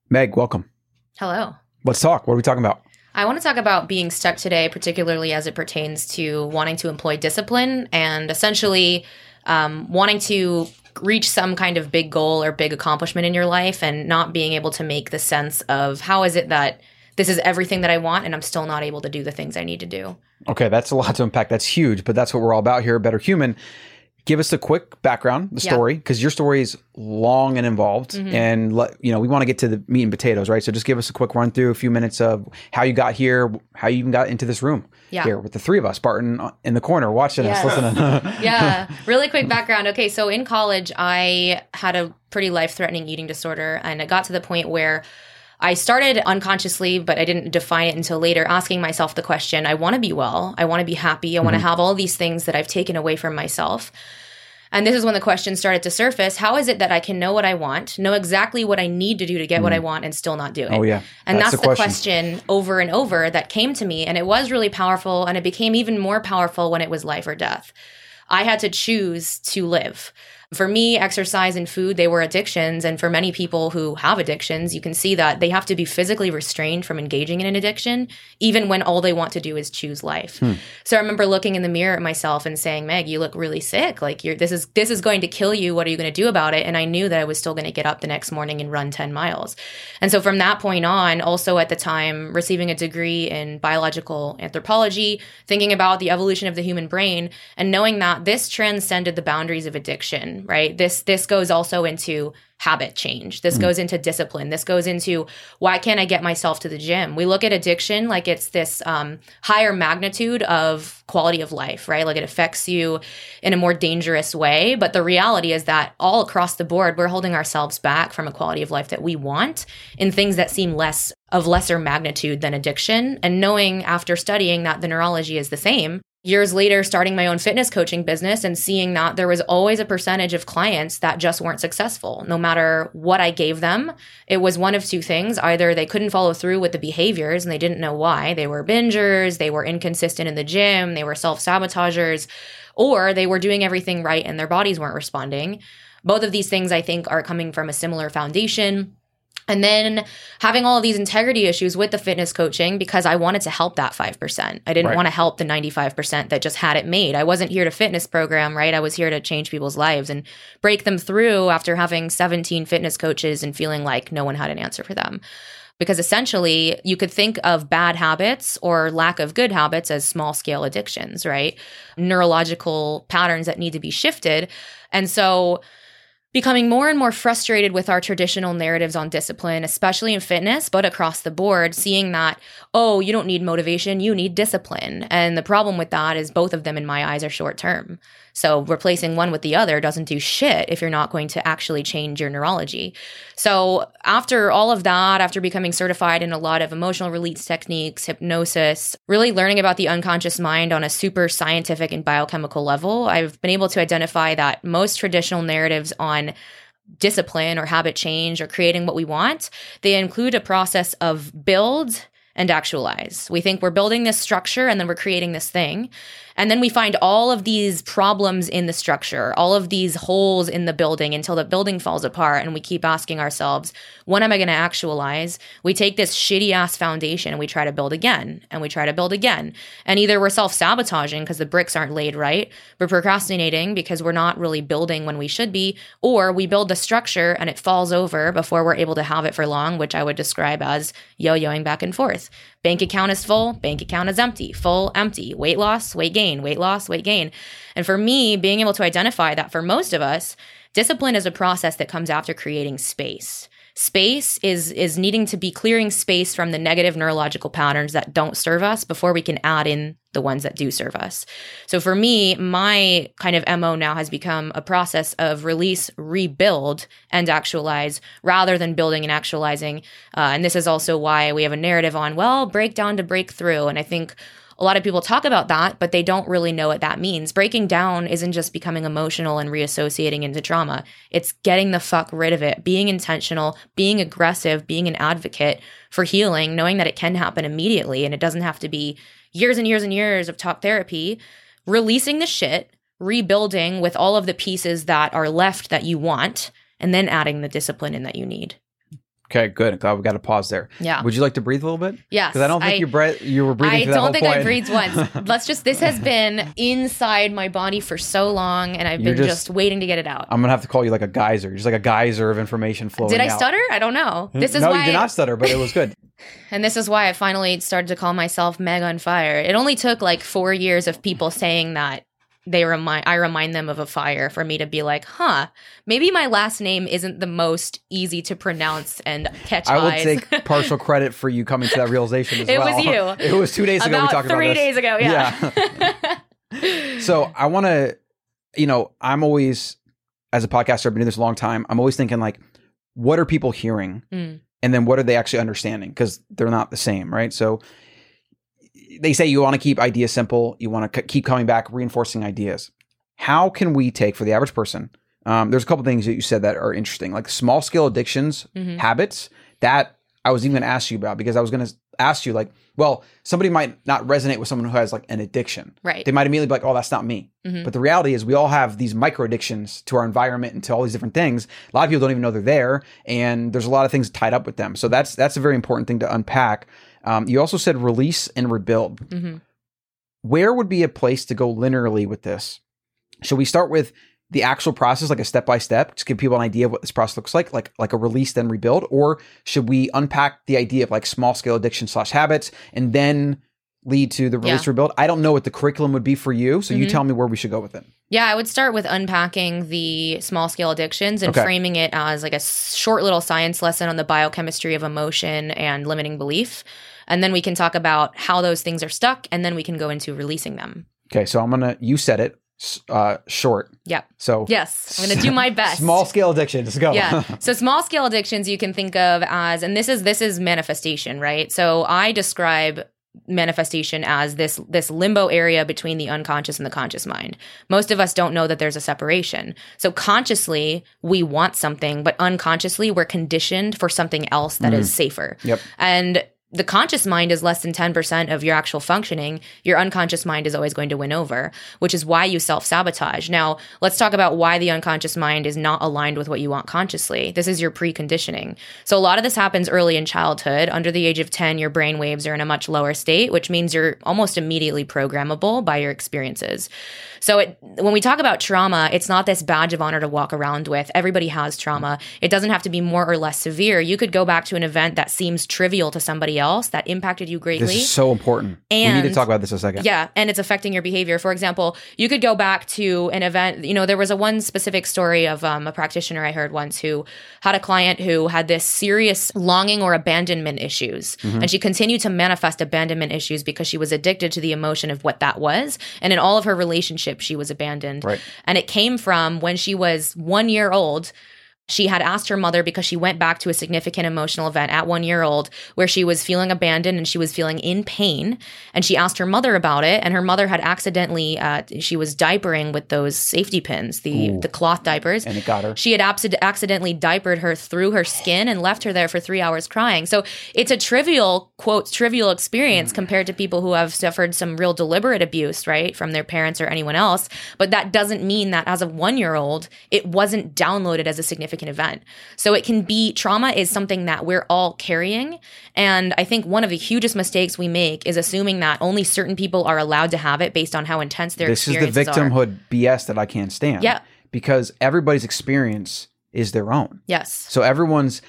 Meg, welcome. Hello. Let's talk. What are we talking about? I want to talk about being stuck today, particularly as it pertains to wanting to employ discipline and essentially wanting to reach some kind of big goal or big accomplishment in your life and not being able to make the sense of how is it that this is everything that I want and I'm still not able to do the things I need to do. Okay, that's a lot to unpack. That's huge, but that's what we're all about here at Better Human. Give us a quick background, the story, because your story is long and involved, and we want to get to the meat and potatoes, right? So just give us a quick run through, a few minutes of how you got here, how you even got into this room here with the three of us, Barton in the corner watching us, listening. Yeah, really quick background. Okay, so in college, I had a pretty life-threatening eating disorder, and it got to the point where I started unconsciously, but I didn't define it until later, asking myself the question, I want to be well, I want to be happy, I want to have all these things that I've taken away from myself. And this is when the question started to surface. How is it that I can know what I want, know exactly what I need to do to get what I want and still not do it? Oh, yeah. And that's the question over and over that came to me. And it was really powerful. And it became even more powerful when it was life or death. I had to choose to live. For me, exercise and food, they were addictions. And for many people who have addictions, you can see that they have to be physically restrained from engaging in an addiction, even when all they want to do is choose life. So I remember looking in the mirror at myself and saying, Meg, you look really sick. Like this is going to kill you. What are you going to do about it? And I knew that I was still going to get up the next morning and run 10 miles. And so from that point on, also at the time, receiving a degree in biological anthropology, thinking about the evolution of the human brain, and knowing that this transcended the boundaries of addiction. Right? This goes also into habit change. This goes into discipline. This goes into why can't I get myself to the gym? We look at addiction like it's this higher magnitude of quality of life, right? Like it affects you in a more dangerous way. But the reality is that all across the board, we're holding ourselves back from a quality of life that we want in things that seem lesser magnitude than addiction. And knowing after studying that the neurology is the same, years later, starting my own fitness coaching business and seeing that there was always a percentage of clients that just weren't successful. No matter what I gave them, it was one of two things. Either they couldn't follow through with the behaviors and they didn't know why. They were bingers, they were inconsistent in the gym, they were self-sabotagers, or they were doing everything right and their bodies weren't responding. Both of these things, I think, are coming from a similar foundation. And then having all of these integrity issues with the fitness coaching because I wanted to help that 5%. I didn't want to help the 95% that just had it made. I wasn't here to fitness program, right? I was here to change people's lives and break them through after having 17 fitness coaches and feeling like no one had an answer for them. Because essentially, you could think of bad habits or lack of good habits as small-scale addictions, right? Neurological patterns that need to be shifted. And so becoming more and more frustrated with our traditional narratives on discipline, especially in fitness, but across the board, seeing that, oh, you don't need motivation, you need discipline. And the problem with that is both of them, in my eyes, are short term. So replacing one with the other doesn't do shit if you're not going to actually change your neurology. So after all of that, after becoming certified in a lot of emotional release techniques, hypnosis, really learning about the unconscious mind on a super scientific and biochemical level, I've been able to identify that most traditional narratives on discipline or habit change or creating what we want, they include a process of build and actualize. We think we're building this structure and then we're creating this thing. And then we find all of these problems in the structure, all of these holes in the building until the building falls apart. And we keep asking ourselves, when am I going to actualize? We take this shitty ass foundation and we try to build again and we try to build again. And either we're self-sabotaging because the bricks aren't laid right, we're procrastinating because we're not really building when we should be, or we build the structure and it falls over before we're able to have it for long, which I would describe as yo-yoing back and forth. Bank account is full, bank account is empty, full, empty, weight loss, weight gain, weight loss, weight gain. And for me, being able to identify that for most of us, discipline is a process that comes after creating space. Space is needing to be clearing space from the negative neurological patterns that don't serve us before we can add in the ones that do serve us. So for me, my kind of MO now has become a process of release, rebuild, and actualize rather than building and actualizing. And this is also why we have a narrative on, well, breakdown to breakthrough. And I think a lot of people talk about that, but they don't really know what that means. Breaking down isn't just becoming emotional and reassociating into trauma. It's getting the fuck rid of it, being intentional, being aggressive, being an advocate for healing, knowing that it can happen immediately and it doesn't have to be years and years and years of talk therapy, releasing the shit, rebuilding with all of the pieces that are left that you want, and then adding the discipline in that you need. Okay, good. Glad we got to pause there. Yeah. Would you like to breathe a little bit? Yes. Because I don't think you were breathing through that whole point. I don't think I breathed once. This has been inside my body for so long, and I've been just waiting to get it out. I'm going to have to call you like a geyser. Just like a geyser of information flowing Did I out. stutter? I don't know. No, you did not stutter, but it was good. And this is why I finally started to call myself Meg on Fire. It only took like 4 years of people saying that I remind them of a fire for me to be like, maybe my last name isn't the most easy to pronounce and catch eyes. I will take partial credit for you coming to that realization as well. It was you. It was 2 days ago we talked about this. 3 days ago, yeah. So I want to, I'm always, as a podcaster, I've been doing this a long time. I'm always thinking like, what are people hearing? And then what are they actually understanding? Because they're not the same, right? So they say you want to keep ideas simple. You want to keep coming back, reinforcing ideas. How can we take, for the average person, there's a couple things that you said that are interesting, like small scale addictions, habits, that I was even going to ask you about, because I was going to ask you like, well, somebody might not resonate with someone who has like an addiction. Right. They might immediately be like, oh, that's not me. But the reality is we all have these micro addictions to our environment and to all these different things. A lot of people don't even know they're there. And there's a lot of things tied up with them. So that's a very important thing to unpack. You also said release and rebuild. Where would be a place to go linearly with this? Should we start with the actual process, like a step-by-step, to give people an idea of what this process looks like a release, then rebuild? Or should we unpack the idea of like small scale addiction / habits and then lead to the release, rebuild? I don't know what the curriculum would be for you. So you tell me where we should go with it. Yeah, I would start with unpacking the small scale addictions and framing it as like a short little science lesson on the biochemistry of emotion and limiting belief. And then we can talk about how those things are stuck, and then we can go into releasing them. Okay, so you said it, short. Yeah. So yes, I'm going to do my best. Small scale addiction. Let's go. Yeah. So small scale addictions you can think of as, and this is manifestation, right? So I describe manifestation as this limbo area between the unconscious and the conscious mind. Most of us don't know that there's a separation. So consciously we want something, but unconsciously we're conditioned for something else that is safer. Yep. And the conscious mind is less than 10% of your actual functioning. Your unconscious mind is always going to win over, which is why you self-sabotage. Now, let's talk about why the unconscious mind is not aligned with what you want consciously. This is your preconditioning. So a lot of this happens early in childhood. Under the age of 10, your brain waves are in a much lower state, which means you're almost immediately programmable by your experiences. So when we talk about trauma, it's not this badge of honor to walk around with. Everybody has trauma. It doesn't have to be more or less severe. You could go back to an event that seems trivial to somebody else that impacted you greatly. This is so important. And we need to talk about this in a second. Yeah, and it's affecting your behavior. For example, you could go back to an event. There was one specific story of a practitioner I heard once who had a client who had this serious longing or abandonment issues. And she continued to manifest abandonment issues because she was addicted to the emotion of what that was. And in all of her relationships, she was abandoned. Right. And it came from when she was 1 year old. She had asked her mother, because she went back to a significant emotional event at 1 year old where she was feeling abandoned and she was feeling in pain. And she asked her mother about it. And her mother had accidentally, she was diapering with those safety pins, the cloth diapers. And it got her. She had accidentally diapered her through her skin and left her there for 3 hours crying. So it's a trivial, quote, trivial experience compared to people who have suffered some real deliberate abuse, right, from their parents or anyone else. But that doesn't mean that as a 1 year old, it wasn't downloaded as a significant event. So it can be, trauma is something that we're all carrying. And I think one of the hugest mistakes we make is assuming that only certain people are allowed to have it based on how intense their experiences are. This is the victimhood BS that I can't stand. Yeah. Because everybody's experience is their own. Yes. So everyone's,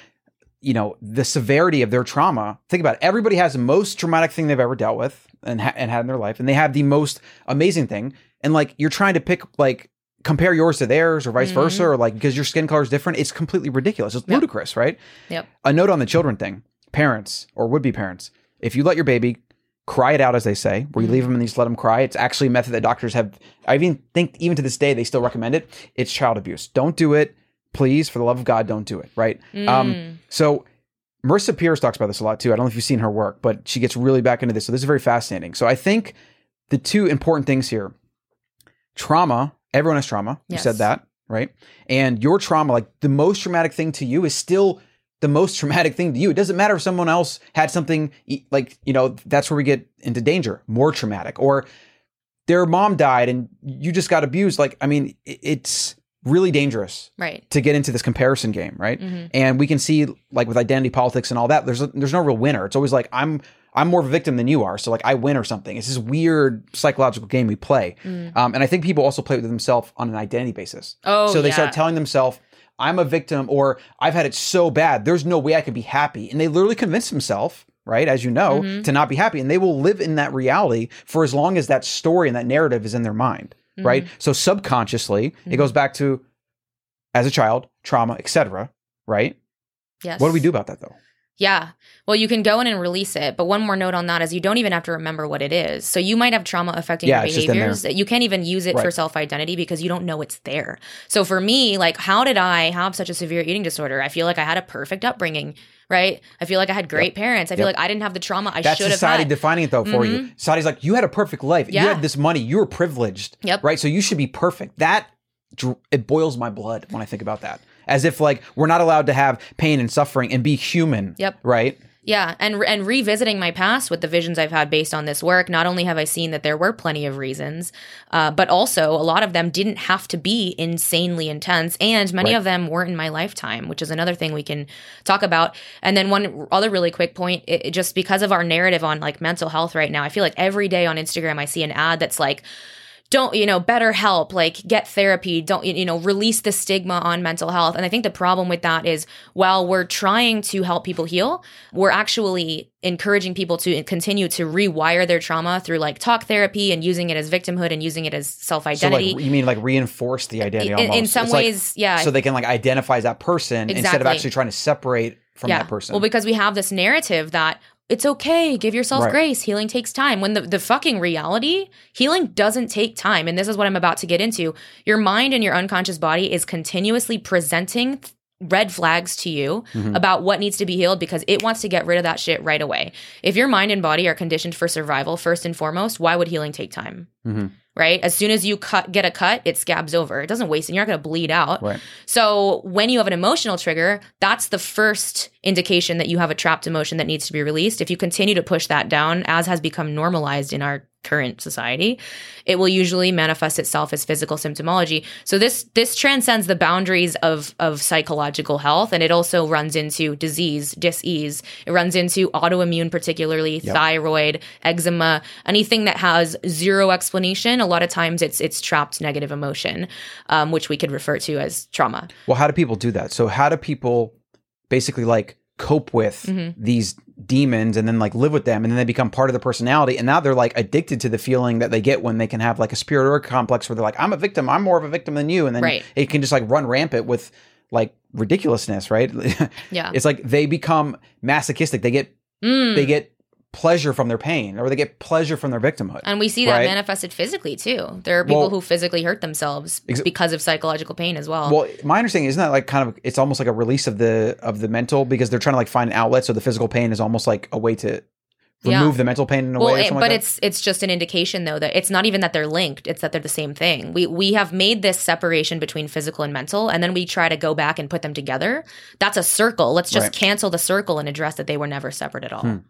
the severity of their trauma, think about it. Everybody has the most traumatic thing they've ever dealt with and had in their life. And they have the most amazing thing. And you're trying to pick compare yours to theirs or vice versa, or because your skin color is different. It's completely ridiculous. It's ludicrous, right? Yep. A note on the children thing. Parents or would-be parents, if you let your baby cry it out, as they say, where you leave them and you just let them cry, it's actually a method that doctors have, I think even to this day, they still recommend it. It's child abuse. Don't do it. Please, for the love of God, don't do it, right? So Marissa Peers talks about this a lot too. I don't know if you've seen her work, but she gets really back into this. So this is very fascinating. So I think the two important things here, trauma, everyone has trauma. You said that, right? And your trauma, the most traumatic thing to you is still the most traumatic thing to you. It doesn't matter if someone else had something that's where we get into danger, more traumatic, or their mom died and you just got abused. It's really dangerous Right. to get into this comparison game, right? And we can see like with identity politics and all that, there's no real winner. It's always like I'm more of a victim than you are, so like I win or something. It's this weird psychological game we play, and I think people also play with themselves on an identity basis. So they start telling themselves, "I'm a victim," or "I've had it so bad, there's no way I could be happy," and they literally convince themselves, right, as you know, to not be happy, and they will live in that reality for as long as that story and that narrative is in their mind. Right. So subconsciously, it goes back to as a child, trauma, etc. Right. Yes. What do we do about that though? Yeah. Well, you can go in and release it. But one more note on that is you don't even have to remember what it is. So you might have trauma affecting your behaviors. You can't even use it for self-identity because you don't know it's there. So for me, like, how did I have such a severe eating disorder? I feel like I had a perfect upbringing. Right? I feel like I had great parents. I feel like I didn't have the trauma I should have had. That's society defining it though for you. Society's like, you had a perfect life. You had this money. You were privileged. Right? So you should be perfect. It boils my blood when I think about that. As if like we're not allowed to have pain and suffering and be human. Right? Yeah. And revisiting my past with the visions I've had based on this work, not only have I seen that there were plenty of reasons, but also a lot of them didn't have to be insanely intense. And many of them weren't in my lifetime, which is another thing we can talk about. And then one other really quick point, just because of our narrative on like mental health right now, I feel like every day on Instagram, I see an ad that's like, don't, better help, like get therapy, don't, release the stigma on mental health. And I think the problem with that is while we're trying to help people heal, we're actually encouraging people to continue to rewire their trauma through like talk therapy and using it as victimhood and using it as self-identity. So like, you mean like reinforce the identity almost? In some ways, yeah. So they can like identify as that person instead of actually trying to separate from that person. Well, because we have this narrative that it's okay, give yourself grace, healing takes time. When the fucking reality, healing doesn't take time. And this is what I'm about to get into. Your mind and your unconscious body is continuously presenting red flags to you about what needs to be healed because it wants to get rid of that shit right away. If your mind and body are conditioned for survival, first and foremost, why would healing take time? Right? As soon as you get a cut, it scabs over. It doesn't waste, and you're not going to bleed out. Right. So when you have an emotional trigger, that's the first indication that you have a trapped emotion that needs to be released. If you continue to push that down, as has become normalized in our current society, it will usually manifest itself as physical symptomology. So this transcends the boundaries of psychological health, and it also runs into disease, dis-ease. It runs into autoimmune, particularly thyroid, eczema, anything that has zero explanation. A lot of times it's trapped negative emotion, which we could refer to as trauma. Well, how do people do that? So how do people basically like cope with these demons and then like live with them, and then they become part of the personality, and now they're like addicted to the feeling that they get when they can have like a superiority complex where they're like, I'm a victim, I'm more of a victim than you, and then it can just like run rampant with like ridiculousness, right? It's like they become masochistic. They get pleasure from their pain, or they get pleasure from their victimhood. And we see that manifested physically too. There are people who physically hurt themselves because of psychological pain as well. Well, my understanding isn't that like kind of, it's almost like a release of the mental, because they're trying to like find an outlet. So the physical pain is almost like a way to remove the mental pain in a way or something but like that? It's just an indication though that it's not even that they're linked, it's that they're the same thing. We have made this separation between physical and mental, and then we try to go back and put them together. That's a circle. Let's just cancel the circle and address that they were never separate at all.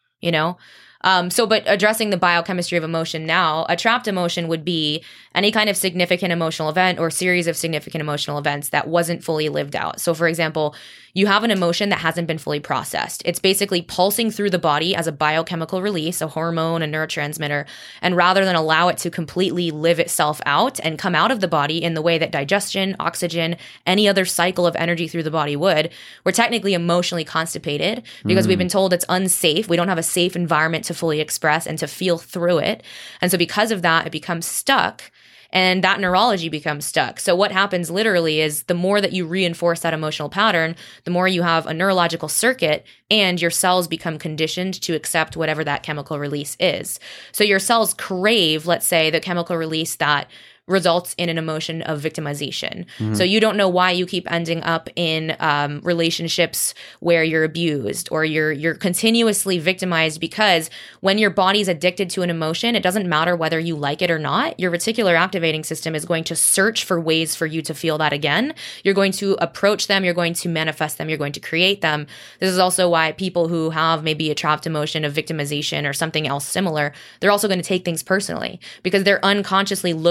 But addressing the biochemistry of emotion now, a trapped emotion would be any kind of significant emotional event or series of significant emotional events that wasn't fully lived out. So for example, you have an emotion that hasn't been fully processed. It's basically pulsing through the body as a biochemical release, a hormone, a neurotransmitter. And rather than allow it to completely live itself out and come out of the body in the way that digestion, oxygen, any other cycle of energy through the body would, we're technically emotionally constipated because we've been told it's unsafe. We don't have a safe environment to fully express and to feel through it. And so because of that, it becomes stuck. And that neurology becomes stuck. So what happens literally is the more that you reinforce that emotional pattern, the more you have a neurological circuit and your cells become conditioned to accept whatever that chemical release is. So your cells crave, let's say, the chemical release that results in an emotion of victimization. So you don't know why you keep ending up in relationships where you're abused or you're continuously victimized, because when your body's addicted to an emotion, it doesn't matter whether you like it or not. Your reticular activating system is going to search for ways for you to feel that again. You're going to approach them. You're going to manifest them. You're going to create them. This is also why people who have maybe a trapped emotion of victimization or something else similar, they're also going to take things personally because they're unconsciously looking for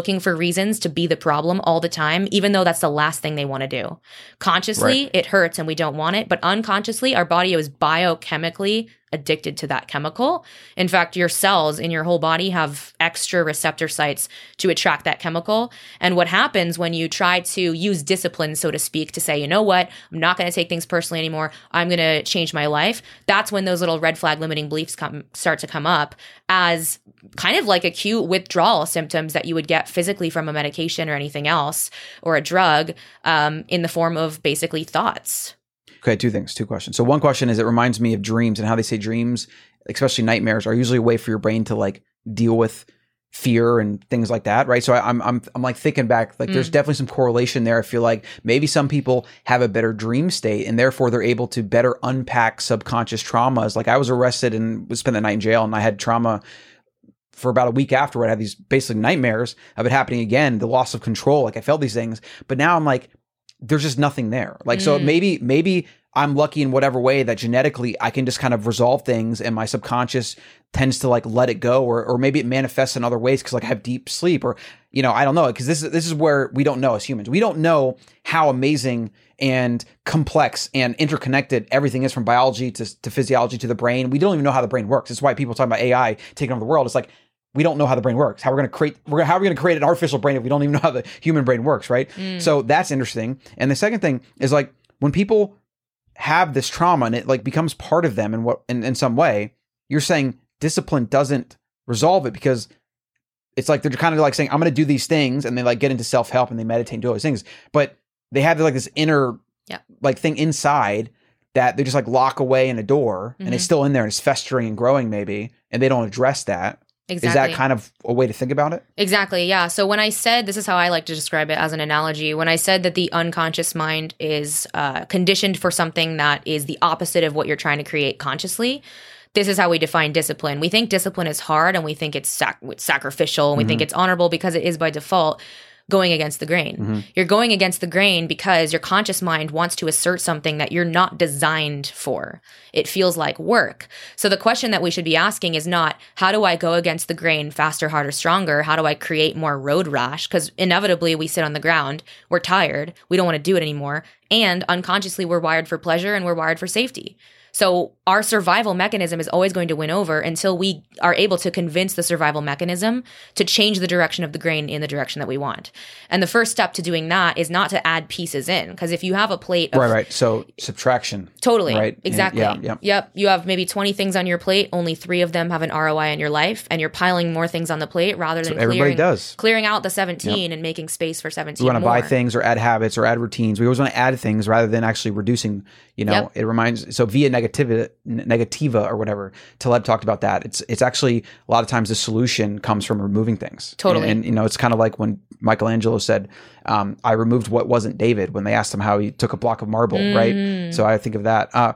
reasons to be the problem all the time, even though that's the last thing they want to do. Consciously, it hurts and we don't want it, but unconsciously, our body is biochemically addicted to that chemical. In fact, your cells in your whole body have extra receptor sites to attract that chemical. And what happens when you try to use discipline, so to speak, to say, you know what, I'm not going to take things personally anymore, I'm going to change my life, that's when those little red flag limiting beliefs start to come up as kind of like acute withdrawal symptoms that you would get physically from a medication or anything else, or a drug, in the form of basically thoughts. Okay, two questions. So one question is, it reminds me of dreams and how they say dreams, especially nightmares, are usually a way for your brain to like deal with fear and things like that, right? So I'm like thinking back, like there's definitely some correlation there. I feel like maybe some people have a better dream state and therefore they're able to better unpack subconscious traumas. Like I was arrested and spent the night in jail, and I had trauma for about a week afterward. I had these basically nightmares of it happening again, the loss of control. Like I felt these things, but now I'm like, there's just nothing there. Like, so maybe I'm lucky in whatever way that genetically I can just kind of resolve things and my subconscious tends to like let it go, or maybe it manifests in other ways because like I have deep sleep, or, you know, I don't know. Because this is where we don't know as humans. We don't know how amazing and complex and interconnected everything is, from biology to physiology to the brain. We don't even know how the brain works. It's why people talk about AI taking over the world. It's like, we don't know how the brain works. How are we going to create an artificial brain if we don't even know how the human brain works, right? So that's interesting. And the second thing is like when people have this trauma and it like becomes part of them in some way, you're saying discipline doesn't resolve it, because it's like they're kind of like saying, I'm going to do these things, and they like get into self-help and they meditate and do all these things, but they have like this inner like thing inside that they just like lock away in a door, and it's still in there and it's festering and growing maybe, and they don't address that. Exactly. Is that kind of a way to think about it? Exactly, yeah. So when I said, this is how I like to describe it as an analogy, when I said that the unconscious mind is conditioned for something that is the opposite of what you're trying to create consciously, this is how we define discipline. We think discipline is hard, and we think it's sacrificial, and we think it's honorable because it is by default going against the grain. You're going against the grain because your conscious mind wants to assert something that you're not designed for. It feels like work. So the question that we should be asking is not, how do I go against the grain faster, harder, stronger? How do I create more road rash? Because inevitably we sit on the ground, we're tired, we don't want to do it anymore, and unconsciously we're wired for pleasure and we're wired for safety. So our survival mechanism is always going to win over until we are able to convince the survival mechanism to change the direction of the grain in the direction that we want. And the first step to doing that is not to add pieces in. Because if you have a plate of... Right. So subtraction. Totally. Right. Exactly. Yep. You have maybe 20 things on your plate. Only 3 of them have an ROI in your life. And you're piling more things on the plate rather than clearing out the 17 and making space for 17 We want to more. buy things or add habits or add routines. We always want to add things rather than actually reducing, you know, it reminds... So via negativa or whatever, Taleb talked about that. It's actually a lot of times the solution comes from removing things. Totally. And you know, it's kind of like when Michelangelo said, I removed what wasn't David, when they asked him how he took a block of marble, right? So I think of that.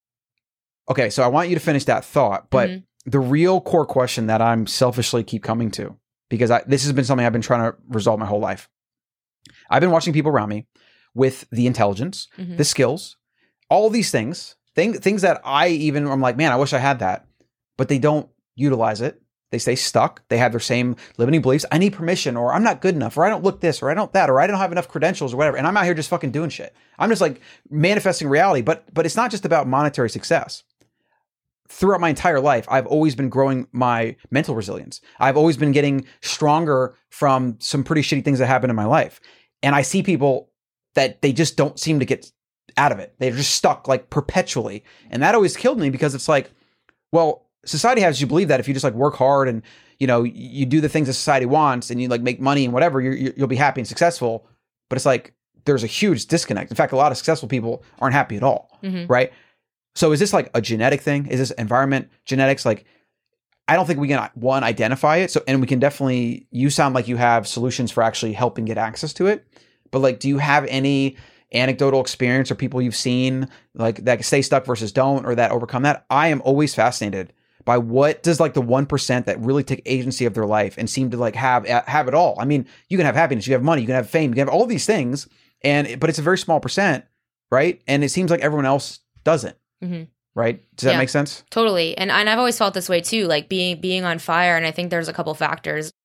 Okay, so I want you to finish that thought, but the real core question that I'm selfishly keep coming to, because this has been something I've been trying to resolve my whole life. I've been watching people around me with the intelligence, the skills, all these things that I'm like, man, I wish I had that, but they don't utilize it. They stay stuck. They have their same limiting beliefs. I need permission, or I'm not good enough, or I don't look this, or I don't that, or I don't have enough credentials or whatever. And I'm out here just fucking doing shit. I'm just like manifesting reality, but it's not just about monetary success. Throughout my entire life, I've always been growing my mental resilience. I've always been getting stronger from some pretty shitty things that happened in my life. And I see people that they just don't seem to get out of it. They're just stuck like perpetually. And that always killed me, because it's like, well, society has you believe that if you just like work hard and, you know, you do the things that society wants and you like make money and whatever, you'll be happy and successful. But it's like, there's a huge disconnect. In fact, a lot of successful people aren't happy at all. Right? So is this like a genetic thing? Is this environment genetics? Like, I don't think we can, one, identify it. So, and we can definitely, you sound like you have solutions for actually helping get access to it. But like, do you have any anecdotal experience or people you've seen like that stay stuck versus don't, or that overcome that? I am always fascinated by what does like the 1% that really take agency of their life and seem to like have it all. I mean, you can have happiness, you have money, you can have fame, you can have all these things, but it's a very small percent, right? And it seems like everyone else doesn't. Right? Does that make sense? Totally. And I've always felt this way too, like being on fire. And I think there's a couple factors.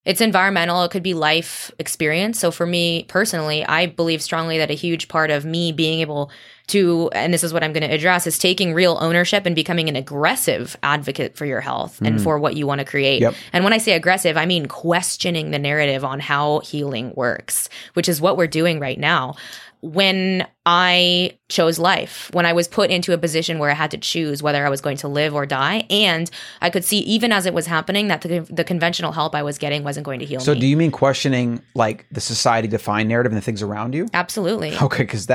It's environmental. It could be life experience. So for me personally, I believe strongly that a huge part of me being able to, and this is what I'm going to address, is taking real ownership and becoming an aggressive advocate for your health and for what you want to create. Yep. And when I say aggressive, I mean questioning the narrative on how healing works, which is what we're doing right now. When I chose life, when I was put into a position where I had to choose whether I was going to live or die, and I could see even as it was happening that the conventional help I was getting wasn't going to heal me. So do you mean questioning like the society defined narrative and the things around you? Absolutely. Okay, because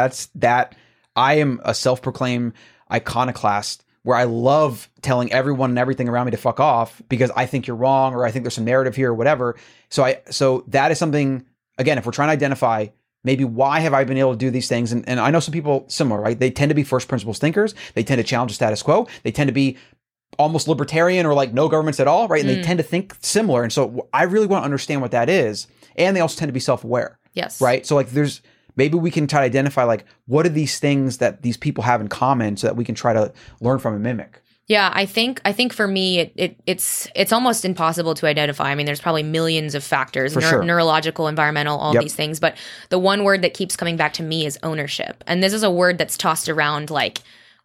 I am a self-proclaimed iconoclast where I love telling everyone and everything around me to fuck off because I think you're wrong or I think there's some narrative here or whatever. So that is something, again, if we're trying to identify maybe why have I been able to do these things? And I know some people similar, right? They tend to be first principles thinkers. They tend to challenge the status quo. They tend to be almost libertarian or like no governments at all, right? And they tend to think similar. And so I really want to understand what that is. And they also tend to be self-aware. Yes. Right? So like maybe we can try to identify like what are these things that these people have in common so that we can try to learn from and mimic. Yeah, I think for me, it's almost impossible to identify. I mean, there's probably millions of factors, sure. Neurological, environmental, all these things. But the one word that keeps coming back to me is ownership. And this is a word that's tossed around like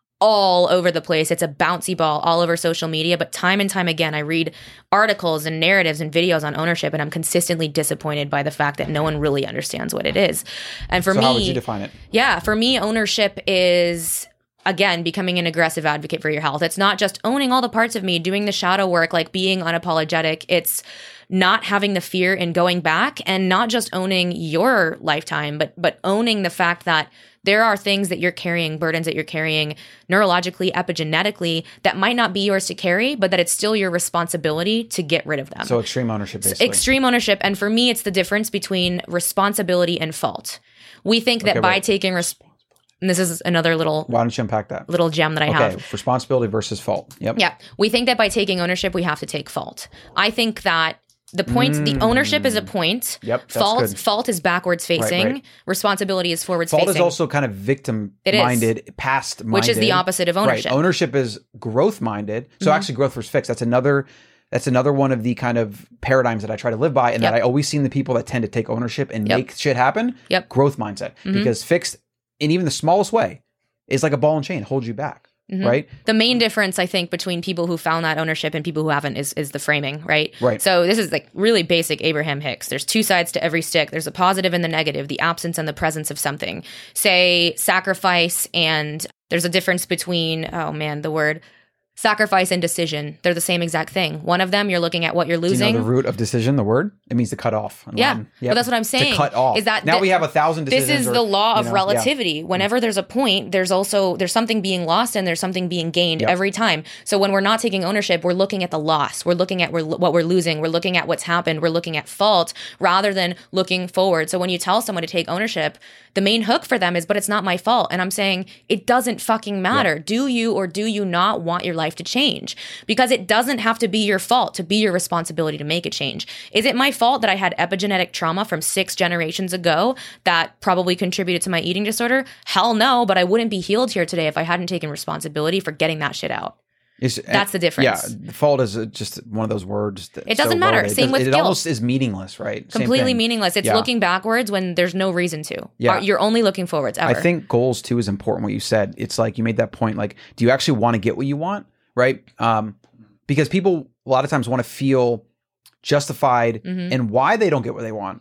all over the place. It's a bouncy ball all over social media. But time and time again, I read articles and narratives and videos on ownership, and I'm consistently disappointed by the fact that no one really understands what it is. And for me, how would you define it? Yeah, for me, ownership is, again, becoming an aggressive advocate for your health. It's not just owning all the parts of me, doing the shadow work, like being unapologetic. It's not having the fear in going back and not just owning your lifetime, but owning the fact that there are things that you're carrying, burdens that you're carrying neurologically, epigenetically, that might not be yours to carry, but that it's still your responsibility to get rid of them. So extreme ownership, basically. Extreme ownership. And for me, it's the difference between responsibility and fault. We think that by taking and this is another little... Why don't you unpack that? Little gem that I have. Okay, responsibility versus fault. Yep. Yeah. We think that by taking ownership, we have to take fault. I think that the ownership is a point. Yep, that's good. Fault is backwards facing. Right. Responsibility is forwards facing. facing. Fault is also kind of victim-minded, past-minded. Which is the opposite of ownership. Right. Ownership is growth-minded. So actually growth versus fixed. That's another one of the kind of paradigms that I try to live by and that I always see in the people that tend to take ownership and make shit happen. Yep. Growth mindset. Because fixed, in even the smallest way, is like a ball and chain. It holds you back. Right. The main difference, I think, between people who found that ownership and people who haven't is the framing, right? Right. So this is like really basic Abraham Hicks. There's two sides to every stick. There's a positive and the negative, the absence and the presence of something. Say sacrifice, and there's a difference between, the word sacrifice and decision. They're the same exact thing. One of them, you're looking at what you're losing. Do you know the root of decision, the word? It means to cut off. Yeah. But that's what I'm saying. To cut off. Is that now we have 1,000 decisions. This is the law of relativity. Yeah. Whenever there's a point, there's something being lost and there's something being gained every time. So when we're not taking ownership, we're looking at the loss. We're looking at what we're losing. We're looking at what's happened. We're looking at fault rather than looking forward. So when you tell someone to take ownership, the main hook for them is, but it's not my fault. And I'm saying, it doesn't fucking matter. Yeah. Do you or do you not want your life to change? Because it doesn't have to be your fault to be your responsibility to make a change. Is it my fault that I had epigenetic trauma from 6 generations ago that probably contributed to my eating disorder? Hell no, but I wouldn't be healed here today if I hadn't taken responsibility for getting that shit out. That's the difference. Yeah, fault is just one of those words. It doesn't matter. Same with guilt. It almost is meaningless, right? Completely meaningless. It's looking backwards when there's no reason to. Yeah. You're only looking forwards ever. I think goals too is important. What you said, it's like you made that point. Like, do you actually want to get what you want, right? Because people a lot of times want to feel justified in why they don't get what they want.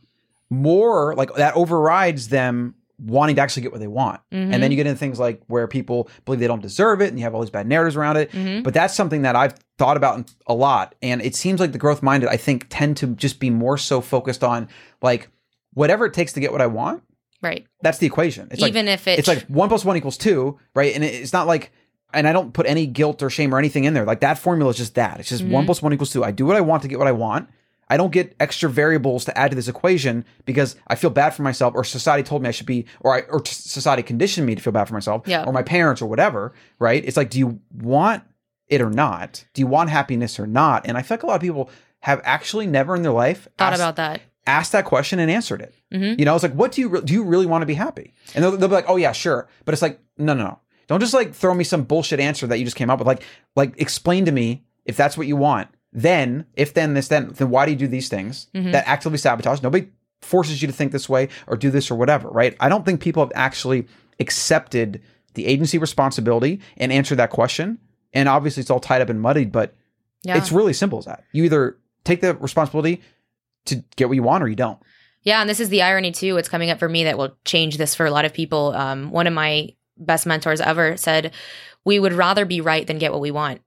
More like that overrides them wanting to actually get what they want. And then you get into things like where people believe they don't deserve it and you have all these bad narratives around it. But that's something that I've thought about a lot. And it seems like the growth minded, I think, tend to just be more so focused on like whatever it takes to get what I want. Right. That's the equation. It's even like, if it's like 1 + 1 = 2, right? And it's not like, and I don't put any guilt or shame or anything in there. Like that formula is just that. It's just 1 + 1 = 2. I do what I want to get what I want. I don't get extra variables to add to this equation because I feel bad for myself, or society told me I should be, or society conditioned me to feel bad for myself, or my parents or whatever, right? It's like, do you want it or not? Do you want happiness or not? And I feel like a lot of people have actually never in their life about that. Asked that question and answered it. You know, it's like, what do you really want to be happy? And they'll be like, oh yeah, sure. But it's like, no. Don't just like throw me some bullshit answer that you just came up with. Like explain to me if that's what you want. then if then this then why do you do these things that actively sabotage? Nobody forces you to think this way or do this or whatever, right? I don't think people have actually accepted the agency responsibility and answered that question. And obviously it's all tied up and muddied, but it's really simple as that. You either take the responsibility to get what you want or you don't. Yeah. And this is the irony too. What's coming up for me that will change this for a lot of people. One of my best mentors ever said, we would rather be right than get what we want.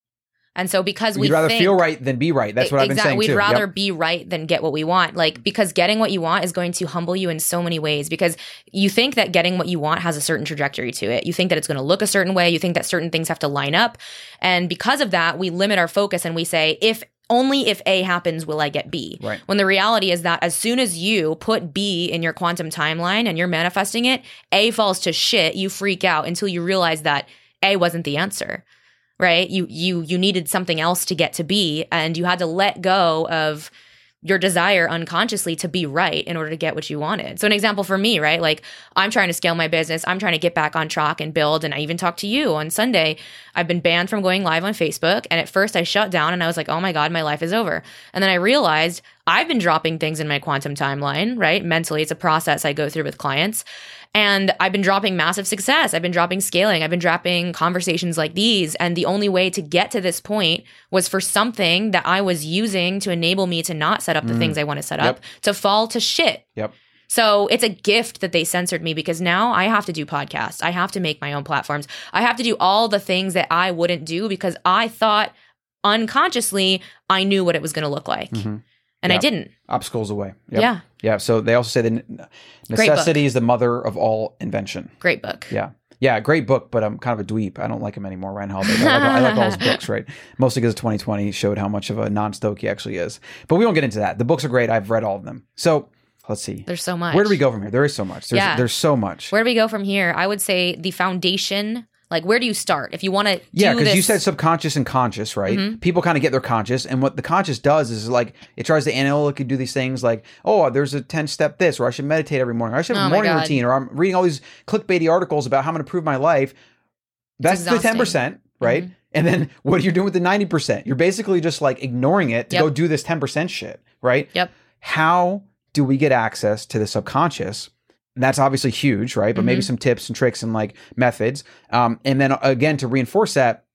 And so because we'd rather feel right than be right. That's what I've been saying too. We'd rather be right than get what we want. Like, because getting what you want is going to humble you in so many ways, because you think that getting what you want has a certain trajectory to it. You think that it's going to look a certain way. You think that certain things have to line up. And because of that, we limit our focus and we say, only if A happens will I get B. Right. When the reality is that as soon as you put B in your quantum timeline and you're manifesting it, A falls to shit, you freak out until you realize that A wasn't the answer. Right? You needed something else to get to B, and you had to let go of your desire unconsciously to be right in order to get what you wanted. So an example for me, right? Like, I'm trying to scale my business. I'm trying to get back on track and build. And I even talked to you on Sunday. I've been banned from going live on Facebook. And at first I shut down and I was like, oh my God, my life is over. And then I realized I've been dropping things in my quantum timeline, right? Mentally, it's a process I go through with clients. And I've been dropping massive success. I've been dropping scaling. I've been dropping conversations like these. And the only way to get to this point was for something that I was using to enable me to not set up the things I want to set up to fall to shit. Yep. So it's a gift that they censored me, because now I have to do podcasts. I have to make my own platforms. I have to do all the things that I wouldn't do because I thought unconsciously I knew what it was going to look like. And I didn't. Obstacles away. Yep. Yeah. Yeah. So they also say that necessity is the mother of all invention. Great book. Yeah. Yeah. Great book, but I'm kind of a dweep. I don't like him anymore, Ryan Holiday. I like all his books, right? Mostly because 2020 showed how much of a non-stoic he actually is. But we won't get into that. The books are great. I've read all of them. So let's see. There's so much. Where do we go from here? There is so much. There's so much. Where do we go from here? I would say the foundation. Like, where do you start? If you want to because you said subconscious and conscious, right? People kind of get their conscious, and what the conscious does is like it tries to analytically do these things like, oh, there's a 10-step this, or I should meditate every morning, or I should have a morning routine, or I'm reading all these clickbaity articles about how I'm going to improve my life. That's the 10%, right? And then what are you doing with the 90%? You're basically just like ignoring it to go do this 10% shit, right? Yep. How do we get access to the subconscious? And that's obviously huge, right? But maybe some tips and tricks and like methods. And then again, to reinforce that,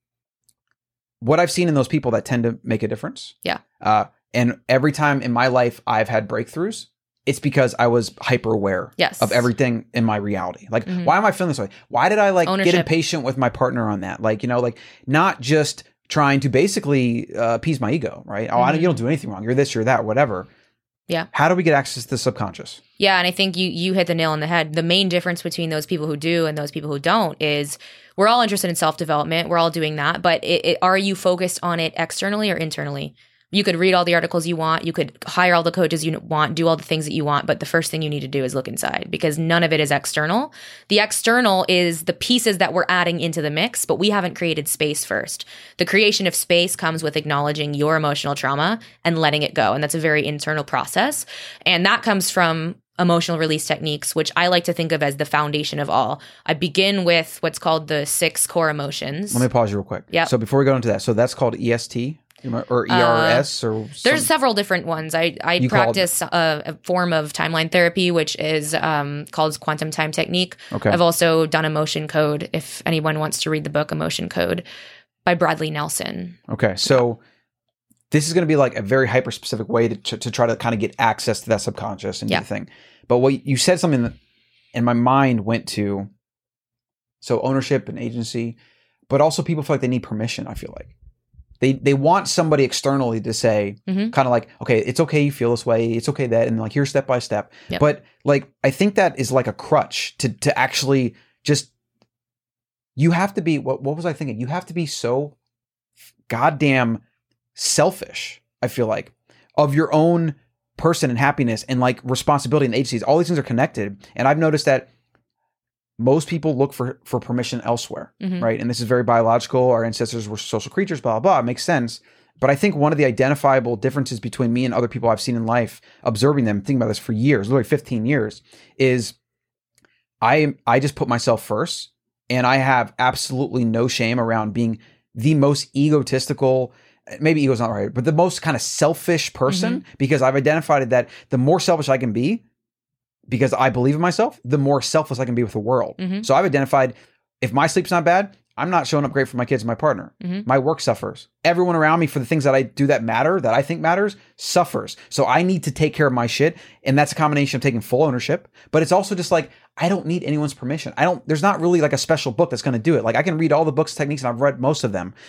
what I've seen in those people that tend to make a difference. Yeah. And every time in my life I've had breakthroughs, it's because I was hyper aware of everything in my reality. Like, why am I feeling this way? Why did I like get impatient with my partner on that? Like, like not just trying to basically appease my ego, right? Oh, you don't do anything wrong. You're this, you're that, whatever. Yeah. How do we get access to the subconscious? Yeah. And I think you hit the nail on the head. The main difference between those people who do and those people who don't is we're all interested in self-development. We're all doing that. But are you focused on it externally or internally? You could read all the articles you want. You could hire all the coaches you want, do all the things that you want. But the first thing you need to do is look inside, because none of it is external. The external is the pieces that we're adding into the mix, but we haven't created space first. The creation of space comes with acknowledging your emotional trauma and letting it go. And that's a very internal process. And that comes from emotional release techniques, which I like to think of as the foundation of all. I begin with what's called the 6 core emotions. Let me pause you real quick. Yeah. So before we go into that, so that's called EST? Or ERS or there's several different ones. I practice a form of timeline therapy, which is called quantum time technique. Okay. I've also done Emotion Code, if anyone wants to read the book Emotion Code by Bradley Nelson. Okay. So this is going to be like a very hyper specific way to try to kind of get access to that subconscious and everything. But what you said something that in my mind went to, so ownership and agency, but also people feel like they need permission, I feel like. They want somebody externally to say, kind of like, okay, it's okay you feel this way, it's okay that, and like here's step by step. Yep. But like I think that is like a crutch to actually just, you have to be, what was I thinking? You have to be so goddamn selfish, I feel like, of your own person and happiness and like responsibility and agencies. All these things are connected. And I've noticed that most people look for permission elsewhere, right? And this is very biological. Our ancestors were social creatures, blah, blah, blah. It makes sense. But I think one of the identifiable differences between me and other people I've seen in life, observing them, thinking about this for years, literally 15 years, is I just put myself first, and I have absolutely no shame around being the most egotistical, maybe ego's not right, but the most kind of selfish person, because I've identified that the more selfish I can be, because I believe in myself, the more selfless I can be with the world. So I've identified if my sleep's not bad, I'm not showing up great for my kids and my partner. My work suffers. Everyone around me for the things that I do that matter, that I think matters, suffers. So I need to take care of my shit. And that's a combination of taking full ownership. But it's also just like, I don't need anyone's permission. There's not really like a special book that's going to do it. Like I can read all the books, techniques, and I've read most of them.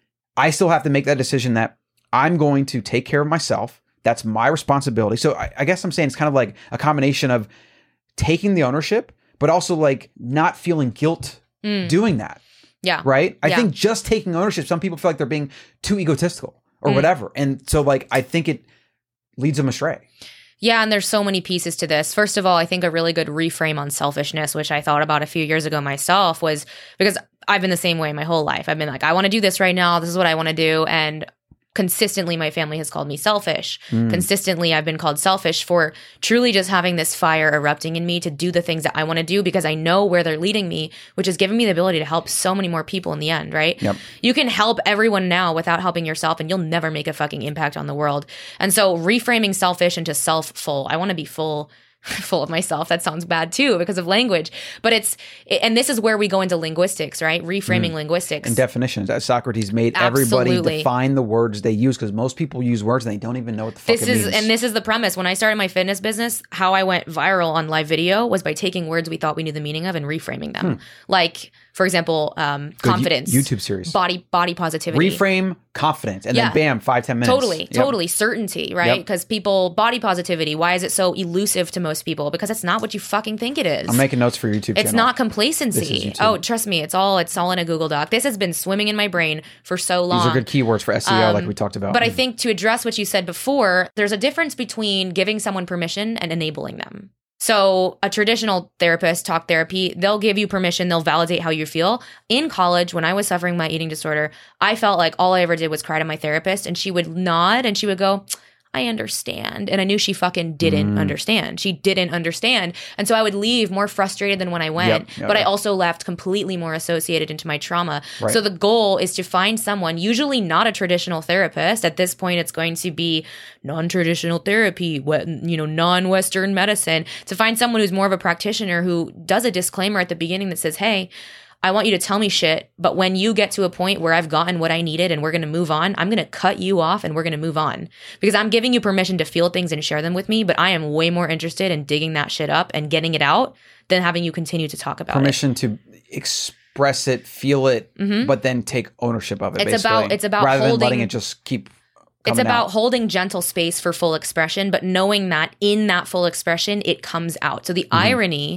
I still have to make that decision that I'm going to take care of myself. That's my responsibility. So I guess I'm saying it's kind of like a combination of taking the ownership, but also like not feeling guilt doing that. Yeah. Right? I think just taking ownership, some people feel like they're being too egotistical or whatever. And so like, I think it leads them astray. Yeah, and there's so many pieces to this. First of all, I think a really good reframe on selfishness, which I thought about a few years ago myself, was because I've been the same way my whole life. I've been like, I want to do this right now. This is what I want to do. And consistently, my family has called me selfish. Consistently, I've been called selfish for truly just having this fire erupting in me to do the things that I want to do because I know where they're leading me, which has given me the ability to help so many more people in the end, right? Yep. You can help everyone now without helping yourself, and you'll never make a fucking impact on the world. And so reframing selfish into self-full. I want to be full of myself. That sounds bad too because of language. But and this is where we go into linguistics, right? Reframing linguistics. And definitions. As Socrates made everybody define the words they use, because most people use words and they don't even know what the fuck it means. And this is the premise. When I started my fitness business, how I went viral on live video was by taking words we thought we knew the meaning of and reframing them. Like, for example, confidence. YouTube series. Body positivity. Reframe confidence. And then bam, 5-10 minutes. Totally. Certainty, right? Because body positivity, why is it so elusive to most people? Because it's not what you fucking think it is. I'm making notes for your YouTube channel. It's not complacency. Oh, trust me, it's all in a Google Doc. This has been swimming in my brain for so long. These are good keywords for SEO, like we talked about. But I think to address what you said before, there's a difference between giving someone permission and enabling them. So a traditional therapist, talk therapy, they'll give you permission. They'll validate how you feel. In college, when I was suffering my eating disorder, I felt like all I ever did was cry to my therapist, and she would nod and she would go, I understand. And I knew she fucking didn't understand. She didn't understand. And so I would leave more frustrated than when I went. But I also left completely more associated into my trauma. Right. So the goal is to find someone, usually not a traditional therapist. At this point, it's going to be non-traditional therapy, non-Western medicine, to find someone who's more of a practitioner who does a disclaimer at the beginning that says, hey, I want you to tell me shit, but when you get to a point where I've gotten what I needed and we're going to move on, I'm going to cut you off and we're going to move on. Because I'm giving you permission to feel things and share them with me, but I am way more interested in digging that shit up and getting it out than having you continue to talk about permission to express it, feel it, but then take ownership of it. It's about rather holding, than letting it just keep it's about out. Holding gentle space for full expression, but knowing that in that full expression, it comes out. So the irony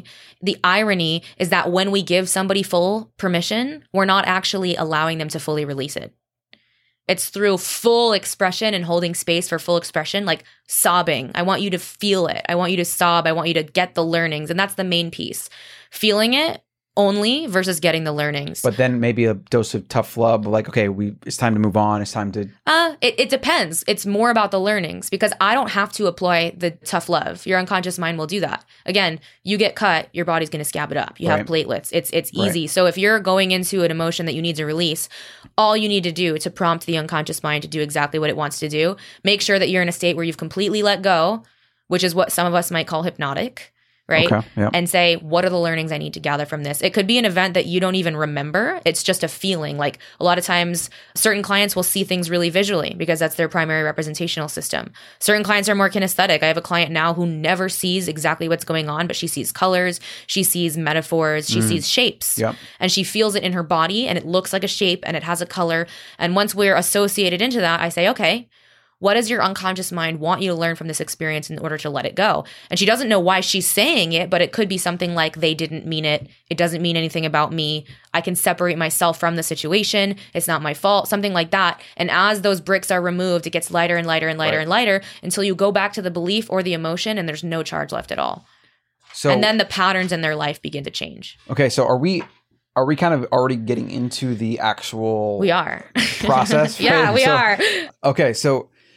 is that when we give somebody full permission, we're not actually allowing them to fully release it. It's through full expression and holding space for full expression, like sobbing. I want you to feel it. I want you to sob. I want you to get the learnings. And that's the main piece. Feeling it only versus getting the learnings. But then maybe a dose of tough love, like, okay, it's time to move on. It's time to... It depends. It's more about the learnings because I don't have to apply the tough love. Your unconscious mind will do that. Again, you get cut, your body's going to scab it up. You have platelets. It's easy. Right. So if you're going into an emotion that you need to release, all you need to do to prompt the unconscious mind to do exactly what it wants to do, make sure that you're in a state where you've completely let go, which is what some of us might call hypnotic. Right? Okay, yeah. And say, what are the learnings I need to gather from this? It could be an event that you don't even remember. It's just a feeling. Like a lot of times, certain clients will see things really visually because that's their primary representational system. Certain clients are more kinesthetic. I have a client now who never sees exactly what's going on, but she sees colors, she sees metaphors, she sees shapes. Yep. And she feels it in her body and it looks like a shape and it has a color. And once we're associated into that, I say, okay, what does your unconscious mind want you to learn from this experience in order to let it go? And she doesn't know why she's saying it, but it could be something like, they didn't mean it. It doesn't mean anything about me. I can separate myself from the situation. It's not my fault, something like that. And as those bricks are removed, it gets lighter and lighter and lighter and lighter until you go back to the belief or the emotion and there's no charge left at all. So, and then the patterns in their life begin to change. Okay, so are we kind of already getting into the actual we are process? Yeah, we are. Okay, so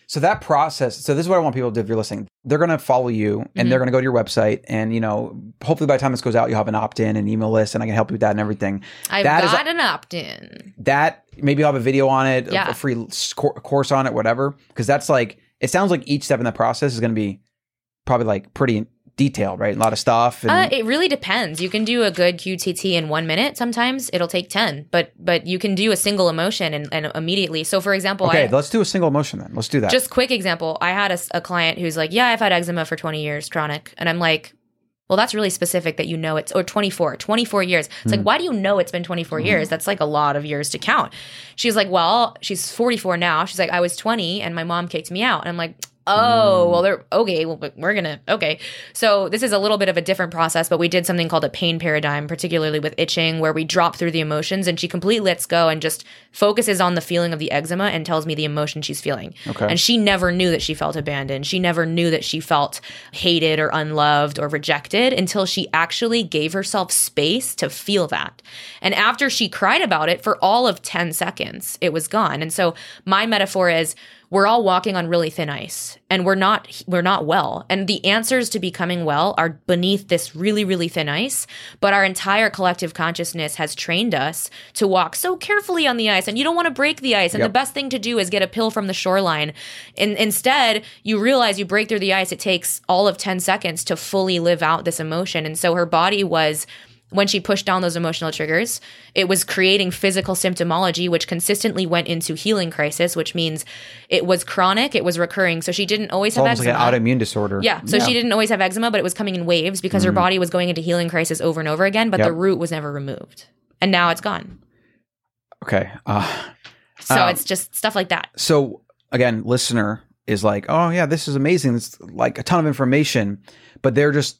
So that process, so this is what I want people to do if you're listening. They're going to follow you and they're going to go to your website and, hopefully by the time this goes out, you'll have an opt-in and email list and I can help you with that and everything. I've got an opt-in. That, maybe you'll have a video on it, Yeah. a free course on it, whatever. Because that's like, it sounds like each step in the process is going to be probably like pretty detailed, right? A lot of stuff. And It really depends. You can do a good QTT in 1 minute. Sometimes it'll take 10, but you can do a single emotion and immediately. So for example, okay, let's do a single emotion then. Let's do that. Just quick example. I had a client who's like, yeah, I've had eczema for 20 years, chronic. And I'm like, well, that's really specific that it's, or 24 years. It's like, why do you know it's been 24 years? That's like a lot of years to count. She's like, well, she's 44 now. She's like, I was 20 and my mom kicked me out. And I'm like, oh, well, okay. So this is a little bit of a different process, but we did something called a pain paradigm, particularly with itching, where we drop through the emotions and she completely lets go and just focuses on the feeling of the eczema and tells me the emotion she's feeling. Okay. And she never knew that she felt abandoned. She never knew that she felt hated or unloved or rejected until she actually gave herself space to feel that. And after she cried about it for all of 10 seconds, it was gone. And so my metaphor is, we're all walking on really thin ice and we're not well. And the answers to becoming well are beneath this really, really thin ice. But our entire collective consciousness has trained us to walk so carefully on the ice and you don't want to break the ice. And the best thing to do is get a pill from the shoreline. And instead, you realize you break through the ice. It takes all of 10 seconds to fully live out this emotion. And so her body was, when she pushed down those emotional triggers, it was creating physical symptomology, which consistently went into healing crisis, which means it was chronic, it was recurring. So she didn't always have eczema. Almost like an autoimmune disorder. Yeah. So she didn't always have eczema, but it was coming in waves because her body was going into healing crisis over and over again, but the root was never removed. And now it's gone. Okay. So it's just stuff like that. So again, listener is like, oh yeah, this is amazing. It's like a ton of information, but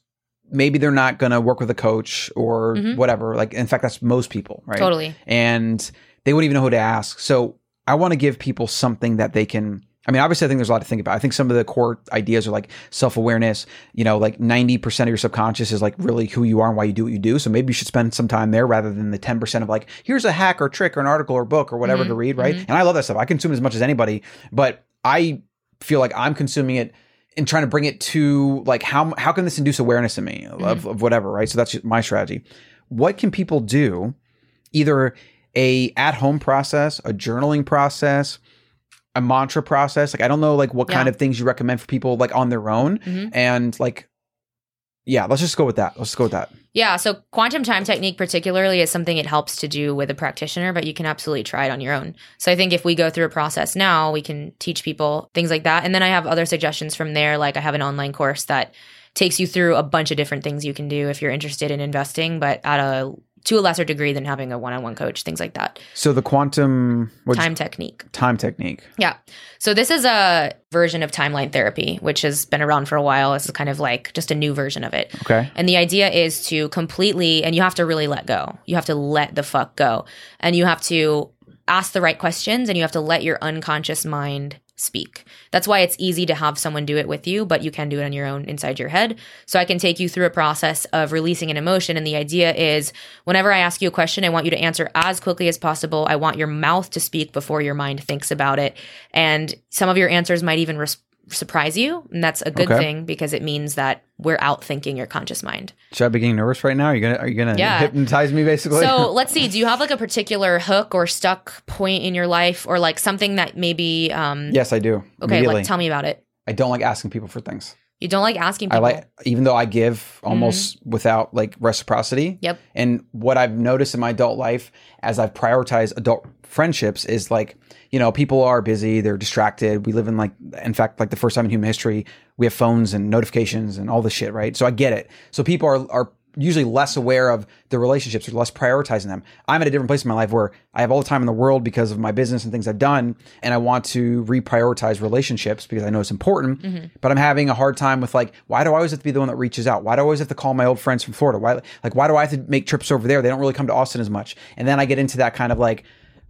maybe they're not going to work with a coach or whatever. Like, in fact, that's most people, right? Totally. And they wouldn't even know who to ask. So I want to give people something that they can, obviously I think there's a lot to think about. I think some of the core ideas are like self-awareness, like 90% of your subconscious is like really who you are and why you do what you do. So maybe you should spend some time there rather than the 10% of like, here's a hack or trick or an article or book or whatever to read, right? And I love that stuff. I consume it as much as anybody, but I feel like I'm consuming it and trying to bring it to like, how can this induce awareness in me of whatever, right? So that's my strategy. What can people do? Either a at-home process, a journaling process, a mantra process. Like, I don't know, like what kind of things you recommend for people like on their own. And like, yeah, let's just go with that. Yeah. So quantum time technique particularly is something it helps to do with a practitioner, but you can absolutely try it on your own. So I think if we go through a process now, we can teach people things like that. And then I have other suggestions from there. Like I have an online course that takes you through a bunch of different things you can do if you're interested in investing, but to a lesser degree than having a one-on-one coach, things like that. So the quantum time technique. Yeah. So this is a version of timeline therapy, which has been around for a while. This is kind of like just a new version of it. Okay. And the idea is to completely, and you have to really let go. You have to let the fuck go. And you have to ask the right questions and you have to let your unconscious mind speak. That's why it's easy to have someone do it with you, but you can do it on your own inside your head. So I can take you through a process of releasing an emotion. And the idea is whenever I ask you a question, I want you to answer as quickly as possible. I want your mouth to speak before your mind thinks about it. And some of your answers might even surprise you. And that's a good thing because it means that we're outthinking your conscious mind. Should I be getting nervous right now? Are you gonna hypnotize me basically? So let's see. Do you have like a particular hook or stuck point in your life or like something that maybe Yes, I do. Okay, like tell me about it. I don't like asking people for things. You don't like asking people? Even though I give almost without like reciprocity. Yep. And what I've noticed in my adult life as I've prioritized adult friendships is like, people are busy, they're distracted. We live in in fact, like the first time in human history, we have phones and notifications and all this shit, right? So I get it. So people are usually less aware of their relationships or less prioritizing them. I'm at a different place in my life where I have all the time in the world because of my business and things I've done. And I want to reprioritize relationships because I know it's important, but I'm having a hard time with like, why do I always have to be the one that reaches out? Why do I always have to call my old friends from Florida? Why do I have to make trips over there? They don't really come to Austin as much. And then I get into that kind of like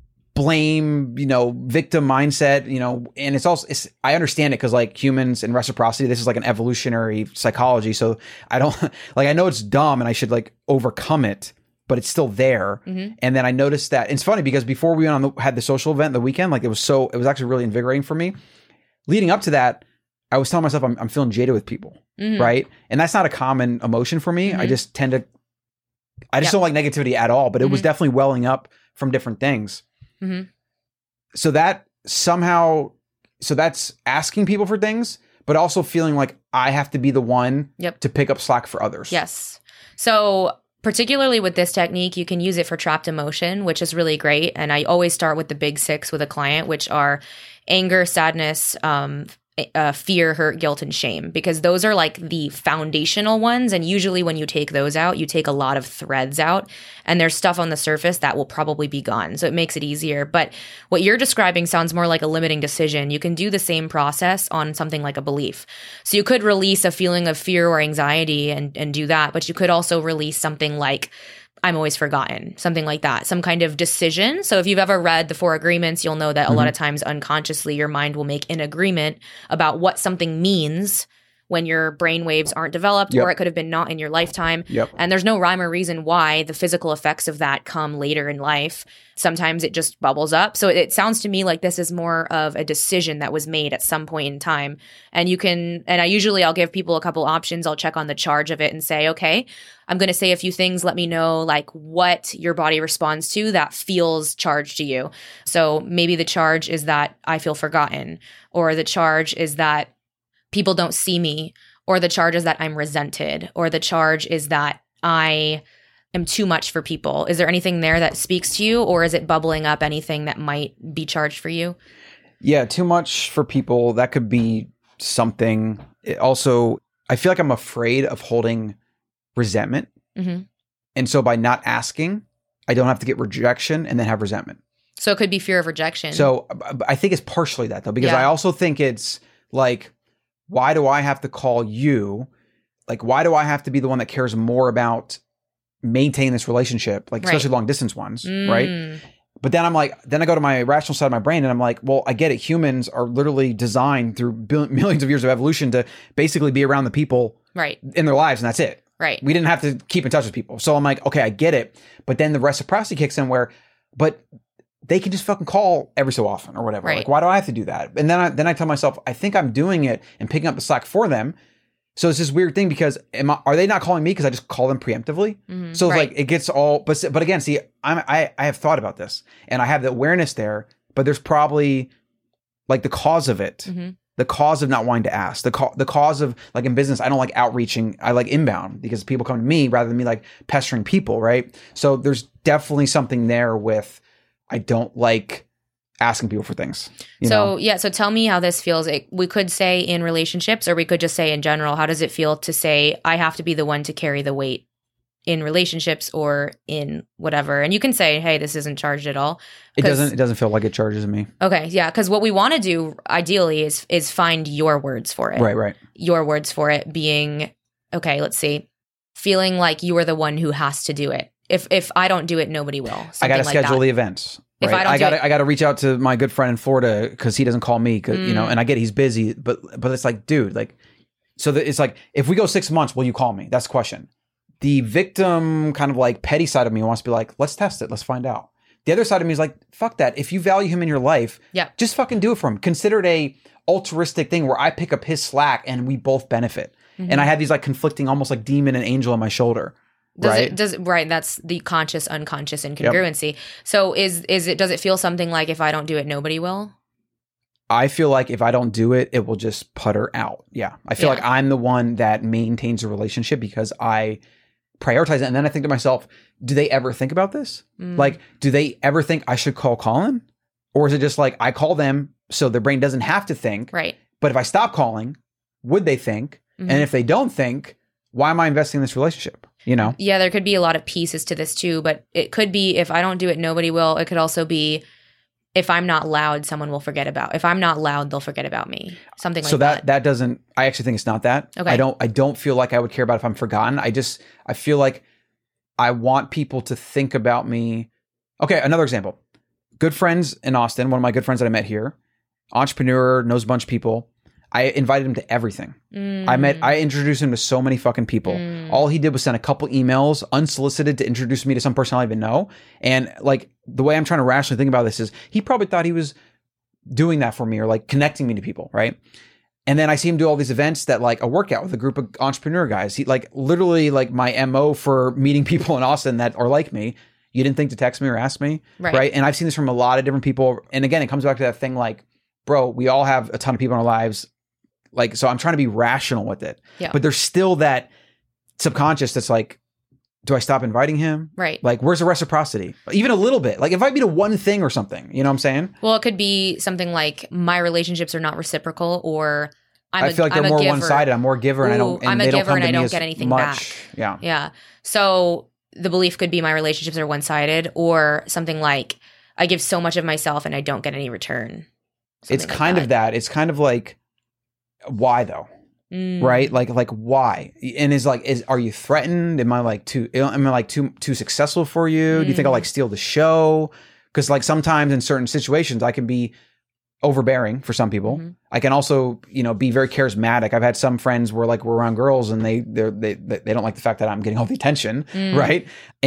blame, victim mindset, and I understand it because like humans and reciprocity, this is like an evolutionary psychology. So I don't I know it's dumb and I should like overcome it, but it's still there. And then I noticed that it's funny because before we had the social event the weekend, like it was actually really invigorating for me. leading up to that, I was telling myself I'm feeling jaded with people, right? And that's not a common emotion for me. I just tend to, I just don't like negativity at all, but it was definitely welling up from different things. So that somehow, so that's asking people for things, but also feeling like I have to be the one to pick up slack for others. Yes. So particularly with this technique, you can use it for trapped emotion, which is really great. And I always start with the big 6 with a client, which are anger, sadness, fear, hurt, guilt, and shame, because those are like the foundational ones. And usually when you take those out, you take a lot of threads out, and there's stuff on the surface that will probably be gone. So it makes it easier. But what you're describing sounds more like a limiting decision. You can do the same process on something like a belief. So you could release a feeling of fear or anxiety and do that, but you could also release something like, I'm always forgotten, something like that, some kind of decision. So if you've ever read the 4 Agreements, you'll know that a lot of times unconsciously your mind will make an agreement about what something means when your brain waves aren't developed, or it could have been not in your lifetime. And there's no rhyme or reason why the physical effects of that come later in life. Sometimes it just bubbles up. So it sounds to me like this is more of a decision that was made at some point in time. And you can, and I'll give people a couple options. I'll check on the charge of it and say, okay, I'm going to say a few things. Let me know like what your body responds to that feels charged to you. So maybe the charge is that I feel forgotten, or the charge is that people don't see me, or the charge is that I'm resented, or the charge is that I am too much for people. Is there anything there that speaks to you, or is it bubbling up anything that might be charged for you? Yeah, too much for people. That could be something. Also, I feel like I'm afraid of holding resentment. And so by not asking, I don't have to get rejection and then have resentment. So it could be fear of rejection. So I think it's partially that though, because I also think it's like, why do I have to call you? Like, why do I have to be the one that cares more about maintaining this relationship? Like, especially long distance ones, right? But then I'm like, then I go to my rational side of my brain and I'm like, well, I get it. Humans are literally designed through millions of years of evolution to basically be around the people in their lives, and that's it. Right. We didn't have to keep in touch with people. So I'm like, okay, I get it. But then the reciprocity kicks in where, but they can just fucking call every so often or whatever. Like, why do I have to do that? And then I tell myself, I think I'm doing it and picking up the slack for them. So it's this weird thing because are they not calling me because I just call them preemptively? So it's like it gets all, but again, see, I have thought about this and I have the awareness there, but there's probably like the cause of it, the cause of not wanting to ask, the cause of like in business, I don't like outreaching. I like inbound because people come to me rather than me like pestering people. Right. So there's definitely something there with, I don't like asking people for things. You know? So tell me how this feels. We could say in relationships, or we could just say in general, how does it feel to say, I have to be the one to carry the weight in relationships or in whatever? And you can say, hey, this isn't charged at all. It doesn't feel like it charges me. Okay. Yeah. Because what we want to do ideally is find your words for it. Right. Your words for it being, okay, let's see, feeling like you are the one who has to do it. If I don't do it, nobody will. I got to schedule the events. Right? I got to reach out to my good friend in Florida because he doesn't call me. You know, and I get he's busy, but it's like, dude, like, so it's like, if we go 6 months, will you call me? That's the question. The victim kind of like petty side of me wants to be like, let's test it, let's find out. The other side of me is like, fuck that. If you value him in your life, just fucking do it for him. Consider it a altruistic thing where I pick up his slack and we both benefit. And I have these like conflicting, almost like demon and angel on my shoulder. Right. That's the conscious, unconscious incongruency. So does it feel something like if I don't do it, nobody will? I feel like if I don't do it, it will just putter out. Yeah. I feel like I'm the one that maintains a relationship because I prioritize it. And then I think to myself, do they ever think about this? Like, do they ever think I should call Colin? Or is it just like I call them so their brain doesn't have to think? Right. But if I stop calling, would they think? And if they don't think, why am I investing in this relationship? You know? Yeah, there could be a lot of pieces to this too, but it could be if I don't do it, nobody will. It could also be if I'm not loud, someone will forget about. If I'm not loud, they'll forget about me. Something like that. So that doesn't. I actually think it's not that. Okay. I don't feel like I would care about if I'm forgotten. I feel like I want people to think about me. Okay, another example. Good friends in Austin. One of my good friends that I met here, entrepreneur, knows a bunch of people. I invited him to everything. I introduced him to so many fucking people. All he did was send a couple emails unsolicited to introduce me to some person I don't even know. And like the way I'm trying to rationally think about this is he probably thought he was doing that for me or like connecting me to people, right? And then I see him do all these events that like a workout with a group of entrepreneur guys. He like literally like my MO for meeting people in Austin that are like me. You didn't think to text me or ask me, right? And I've seen this from a lot of different people. And again, it comes back to that thing like, bro, we all have a ton of people in our lives. Like, so I'm trying to be rational with it. Yeah. But there's still that subconscious that's like, do I stop inviting him? Right. Like, where's the reciprocity? Even a little bit. Like, invite me to one thing or something. You know what I'm saying? Well, it could be something like my relationships are not reciprocal, or I feel like they're more one-sided. I'm more giver, and I don't. And I'm a they giver, don't and I don't as get anything much. back. Yeah. Yeah. So the belief could be my relationships are one-sided, or something like I give so much of myself and I don't get any return. It's kind of that. It's kind of like, why though? Right? Like why? And are you threatened? Am I like too successful for you? Do you think I'll like steal the show? Because like sometimes in certain situations I can be overbearing for some people. I can also, be very charismatic. I've had some friends where like we're around girls and they don't like the fact that I'm getting all the attention, right?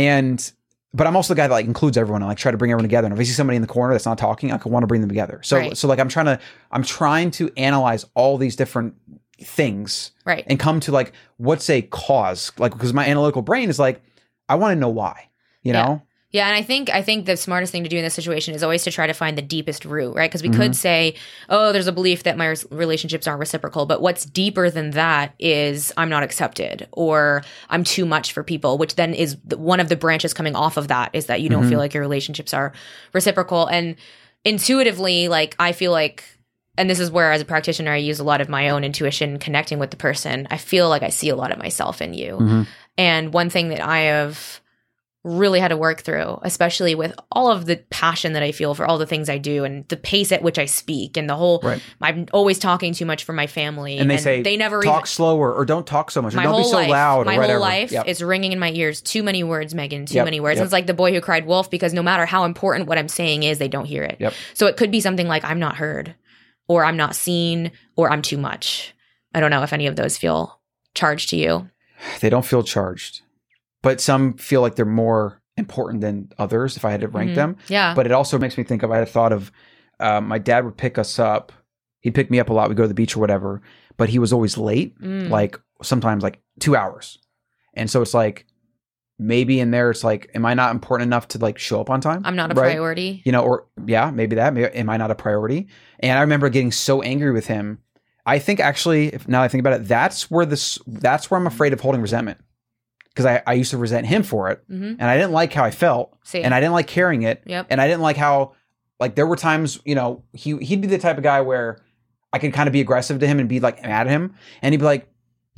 But I'm also the guy that like includes everyone and like try to bring everyone together. And if I see somebody in the corner that's not talking, I want to bring them together. So like I'm trying to analyze all these different things, right, and come to like what's a cause, like, because my analytical brain is like, I want to know why, you know. Yeah, and I think the smartest thing to do in this situation is always to try to find the deepest root, right? Because we could say, oh, there's a belief that my relationships aren't reciprocal, but what's deeper than that is I'm not accepted, or I'm too much for people, which then is one of the branches coming off of that, is that you don't feel like your relationships are reciprocal. And intuitively, like, I feel like, and this is where as a practitioner I use a lot of my own intuition connecting with the person, I feel like I see a lot of myself in you. And one thing that I have really had to work through, especially with all of the passion that I feel for all the things I do and the pace at which I speak and the whole, I'm always talking too much for my family. And they say, they never talk slower, or don't talk so much, or don't be so loud. My whole life is ringing in my ears. Too many words, Megan, too many words. It's like the boy who cried wolf, because no matter how important what I'm saying is, they don't hear it. So it could be something like I'm not heard, or I'm not seen, or I'm too much. I don't know if any of those feel charged to you. They don't feel charged. But some feel like they're more important than others if I had to rank them. Yeah. But it also makes me think of, I had a thought of, my dad would pick us up. He'd pick me up a lot. We'd go to the beach or whatever. But he was always late, like sometimes like 2 hours. And so it's like, maybe in there, it's like, am I not important enough to like show up on time? I'm not a priority. Or maybe that. Maybe, am I not a priority? And I remember getting so angry with him. I think actually, now I think about it, that's where I'm afraid of holding resentment. Because I used to resent him for it, and I didn't like how I felt, and I didn't like carrying it, and I didn't like how, like, there were times, he'd be the type of guy where I could kind of be aggressive to him and be like mad at him, and he'd be like,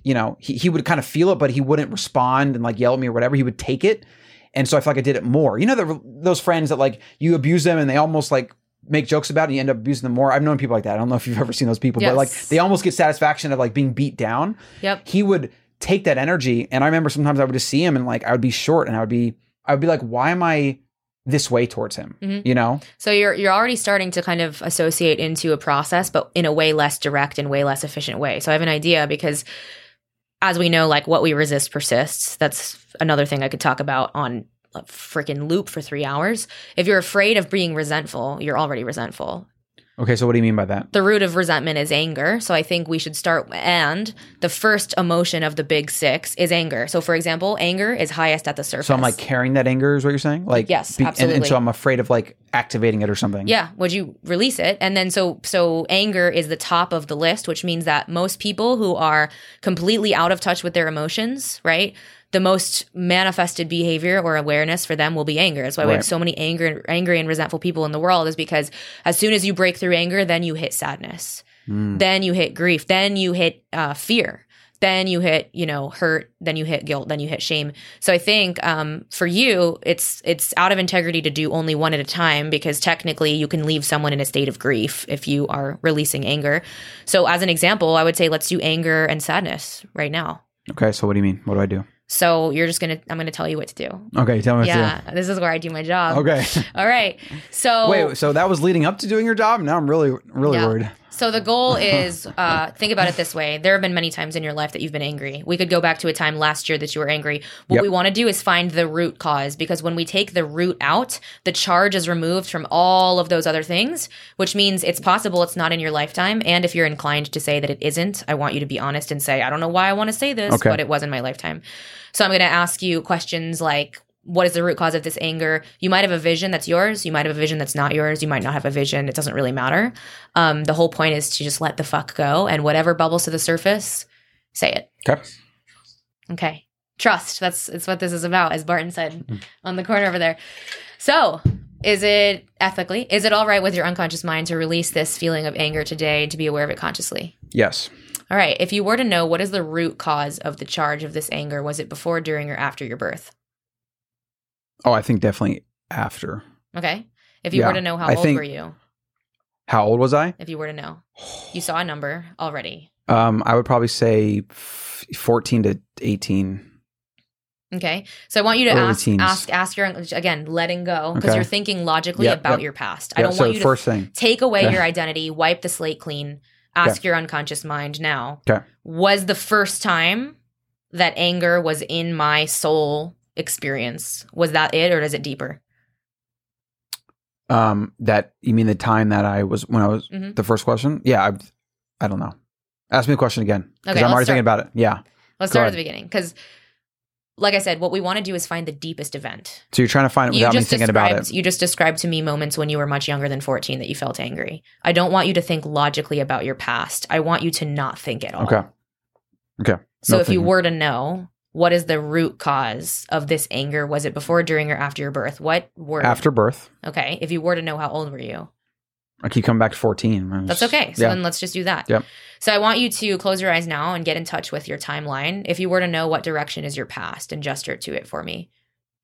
he would kind of feel it, but he wouldn't respond and like yell at me or whatever. He would take it, and so I feel like I did it more. Those friends that like you abuse them and they almost like make jokes about it and you end up abusing them more. I've known people like that. I don't know if you've ever seen those people, but like they almost get satisfaction of like being beat down. He would take that energy, and I remember sometimes I would just see him and like I would be short, and I would be like, why am I this way towards him? So you're already starting to kind of associate into a process, but in a way less direct and way less efficient way. So I have an idea, because as we know, like, what we resist persists. That's another thing I could talk about on a freaking loop for 3 hours. If you're afraid of being resentful, you're already resentful. Okay, so what do you mean by that? The root of resentment is anger. So I think we should start, and the first emotion of the big six is anger. So for example, anger is highest at the surface. So I'm like carrying that anger is what you're saying? Like, yes, absolutely. And so I'm afraid of like activating it or something. Yeah. Would you release it? And then so anger is the top of the list, which means that most people who are completely out of touch with their emotions, right? The most manifested behavior or awareness for them will be anger. That's why we have so many angry and resentful people in the world, is because as soon as you break through anger, then you hit sadness. Then you hit grief. Then you hit fear. Then you hit, hurt. Then you hit guilt. Then you hit shame. So I think for you, it's out of integrity to do only one at a time, because technically you can leave someone in a state of grief if you are releasing anger. So as an example, I would say let's do anger and sadness right now. Okay. So what do you mean? What do I do? So I'm going to tell you what to do. Okay, tell me what to do. Yeah, this is where I do my job. Okay. All right. So wait, so that was leading up to doing your job? Now I'm really worried. So the goal is, think about it this way. There have been many times in your life that you've been angry. We could go back to a time last year that you were angry. What we want to do is find the root cause, because when we take the root out, the charge is removed from all of those other things, which means it's possible it's not in your lifetime. And if you're inclined to say that it isn't, I want you to be honest and say, I don't know why I want to say this, but it was in my lifetime. So I'm going to ask you questions like, what is the root cause of this anger? You might have a vision that's yours. You might have a vision that's not yours. You might not have a vision. It doesn't really matter. The whole point is to just let the fuck go, and whatever bubbles to the surface, say it. Okay. Okay. Trust. It's what this is about, as Barton said on the corner over there. So is it all right with your unconscious mind to release this feeling of anger today and to be aware of it consciously? Yes. All right. If you were to know, what is the root cause of the charge of this anger? Was it before, during, or after your birth? Oh, I think definitely after. Okay. If you were to know, how old were you? How old was I? If you were to know. You saw a number already. I would probably say 14 to 18. Okay. So I want you to ask your, again, letting go, because you're thinking logically about your past. I don't want you to take away your identity, wipe the slate clean, ask your unconscious mind now. Okay. Was the first time that anger was in my soul experience, was that it, or is it deeper? That, you mean the time that when I was the first question? Yeah, I don't know. Ask me the question again, because I'm already thinking about it. Yeah. Let's start at the beginning, because like I said, what we want to do is find the deepest event. So you're trying to find it without me thinking about it. You just described to me moments when you were much younger than 14 that you felt angry. I don't want you to think logically about your past. I want you to not think at all. Okay. So if you were to know, what is the root cause of this anger? Was it before, during, or after your birth? What word? After birth. Okay. If you were to know, how old were you? I keep coming back to 14. That's okay. So then let's just do that. Yep. So I want you to close your eyes now and get in touch with your timeline. If you were to know, what direction is your past, and gesture to it for me.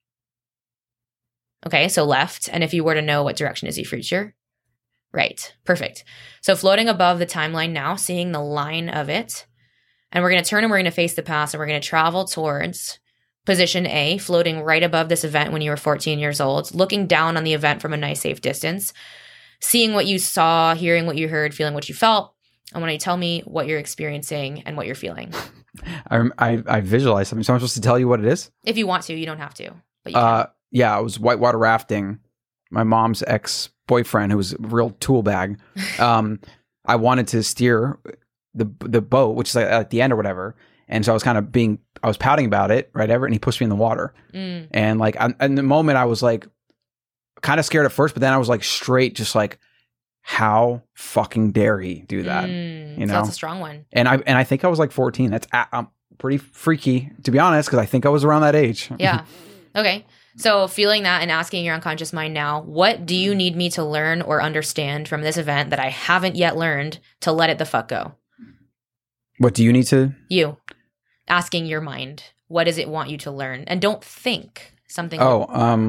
Okay. So left. And if you were to know, what direction is your future? Right. Perfect. So floating above the timeline now, seeing the line of it. And we're going to turn and we're going to face the past, and we're going to travel towards position A, floating right above this event when you were 14 years old, looking down on the event from a nice, safe distance, seeing what you saw, hearing what you heard, feeling what you felt. I want you to tell me what you're experiencing and what you're feeling. I visualize something. So I'm supposed to tell you what it is? If you want to, you don't have to. But you can. Yeah, I was whitewater rafting. My mom's ex-boyfriend, who was a real tool bag. I wanted to steer the boat, which is like at the end or whatever, and so I was I was pouting about it, right, and he pushed me in the water, and like in the moment I was like kind of scared at first, but then I was like straight, just like, how fucking dare he do that? You know, so that's a strong one. And I think I was like 14. That's pretty freaky, to be honest, because I think I was around that age. Yeah. Okay. So feeling that and asking your unconscious mind now, what do you need me to learn or understand from this event that I haven't yet learned to let it the fuck go? What do you need to? You. Asking your mind, what does it want you to learn? And don't think something. Oh,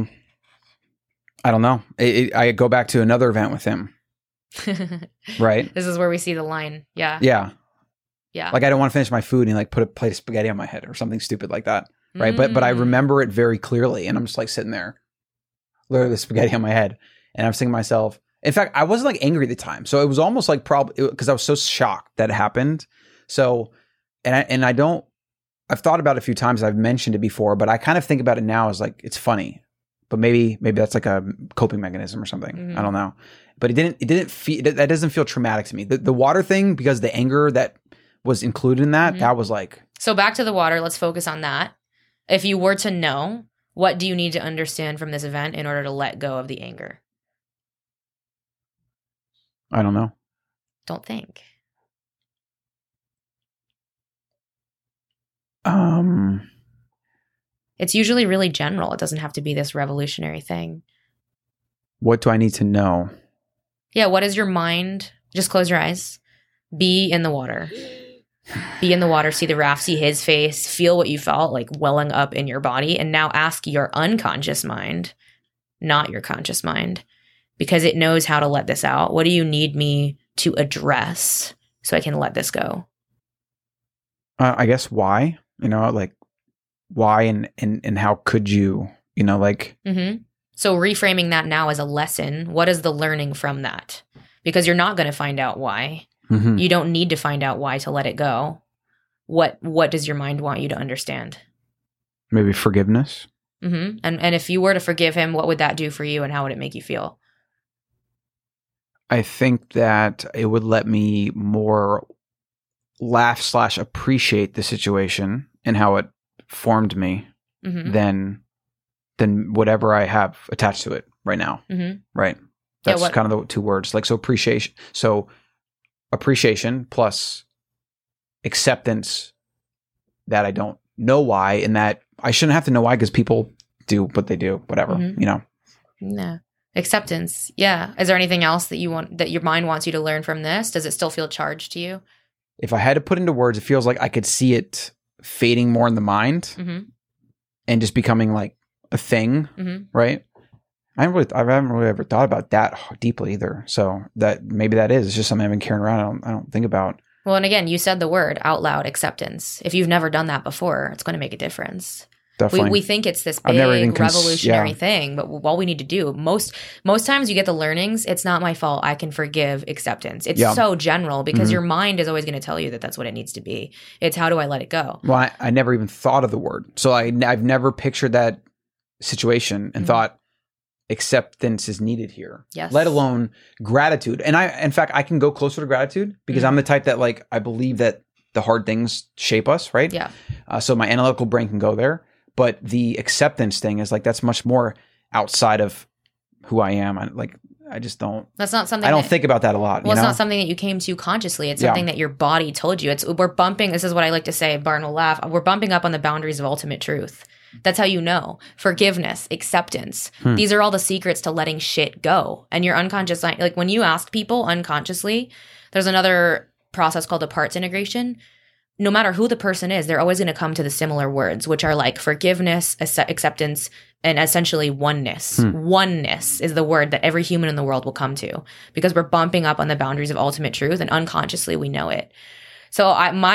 I don't know. I go back to another event with him. Right? This is where we see the line. Yeah. Yeah. Yeah. Like, I don't want to finish my food, and he like put a plate of spaghetti on my head or something stupid like that. Right. But I remember it very clearly, and I'm just like sitting there, literally the spaghetti on my head. And I'm thinking to myself, in fact, I wasn't like angry at the time. So it was almost like probably because I was so shocked that it happened. So, I've thought about it a few times. I've mentioned it before, but I kind of think about it now as like, it's funny, but maybe that's like a coping mechanism or something. I don't know, but that doesn't feel traumatic to me. The water thing, because the anger that was included in that was like. So back to the water. Let's focus on that. If you were to know, what do you need to understand from this event in order to let go of the anger? I don't know. Don't think. It's usually really general. It doesn't have to be this revolutionary thing. What do I need to know? Yeah, what is your mind? Just close your eyes. Be in the water. Be in the water, see the raft, see his face, feel what you felt like welling up in your body. And now ask your unconscious mind, not your conscious mind, because it knows how to let this out. What do you need me to address so I can let this go? I guess why, like why and how could you, like. So reframing that now as a lesson, what is the learning from that? Because you're not going to find out why. Mm-hmm. You don't need to find out why to let it go. What does your mind want you to understand? Maybe forgiveness. Mm-hmm. And if you were to forgive him, what would that do for you and how would it make you feel? I think that it would let me more laugh / appreciate the situation and how it formed me Mm-hmm. than whatever I have attached to it right now. Mm-hmm. Right. That's kind of the 2 words. Like, so appreciation. So appreciation plus acceptance that I don't know why, and that I shouldn't have to know why because people do what they do, whatever, Mm-hmm. you know? Yeah. Acceptance. Yeah. Is there anything else that that your mind wants you to learn from this? Does it still feel charged to you? If I had to put into words, it feels like I could see it fading more in the mind Mm-hmm. and just becoming like a thing, Mm-hmm. right? I haven't really ever thought about that deeply either. So that maybe that is, it's just something I've been carrying around. I don't think about. Well, and again, you said the word out loud, acceptance. If you've never done that before, it's going to make a difference. Definitely. We think it's this I've never big even revolutionary thing, but all we need to do, most times you get the learnings, it's not my fault, I can forgive, acceptance. It's so general because Mm-hmm. your mind is always going to tell you that that's what it needs to be. It's how do I let it go? Well, I never even thought of the word. So I've never pictured that situation and Mm-hmm. thought acceptance is needed here. Yes. Let alone gratitude. And in fact, I can go closer to gratitude because I'm the type that like, I believe that the hard things shape us, right? Yeah. So my analytical brain can go there. But the acceptance thing is like, that's much more outside of who I am. I just don't. That's not something I don't think about that a lot. Well, it's not something that you came to consciously. It's something that your body told you. We're bumping. This is what I like to say. Barn will laugh. We're bumping up on the boundaries of ultimate truth. That's how you know. Forgiveness, acceptance. These are all the secrets to letting shit go. And your unconscious, like when you ask people unconsciously, there's another process called the parts integration. No matter who the person is, they're always going to come to the similar words, which are like forgiveness, acceptance, and essentially oneness. Oneness is the word that every human in the world will come to because we're bumping up on the boundaries of ultimate truth and unconsciously we know it. So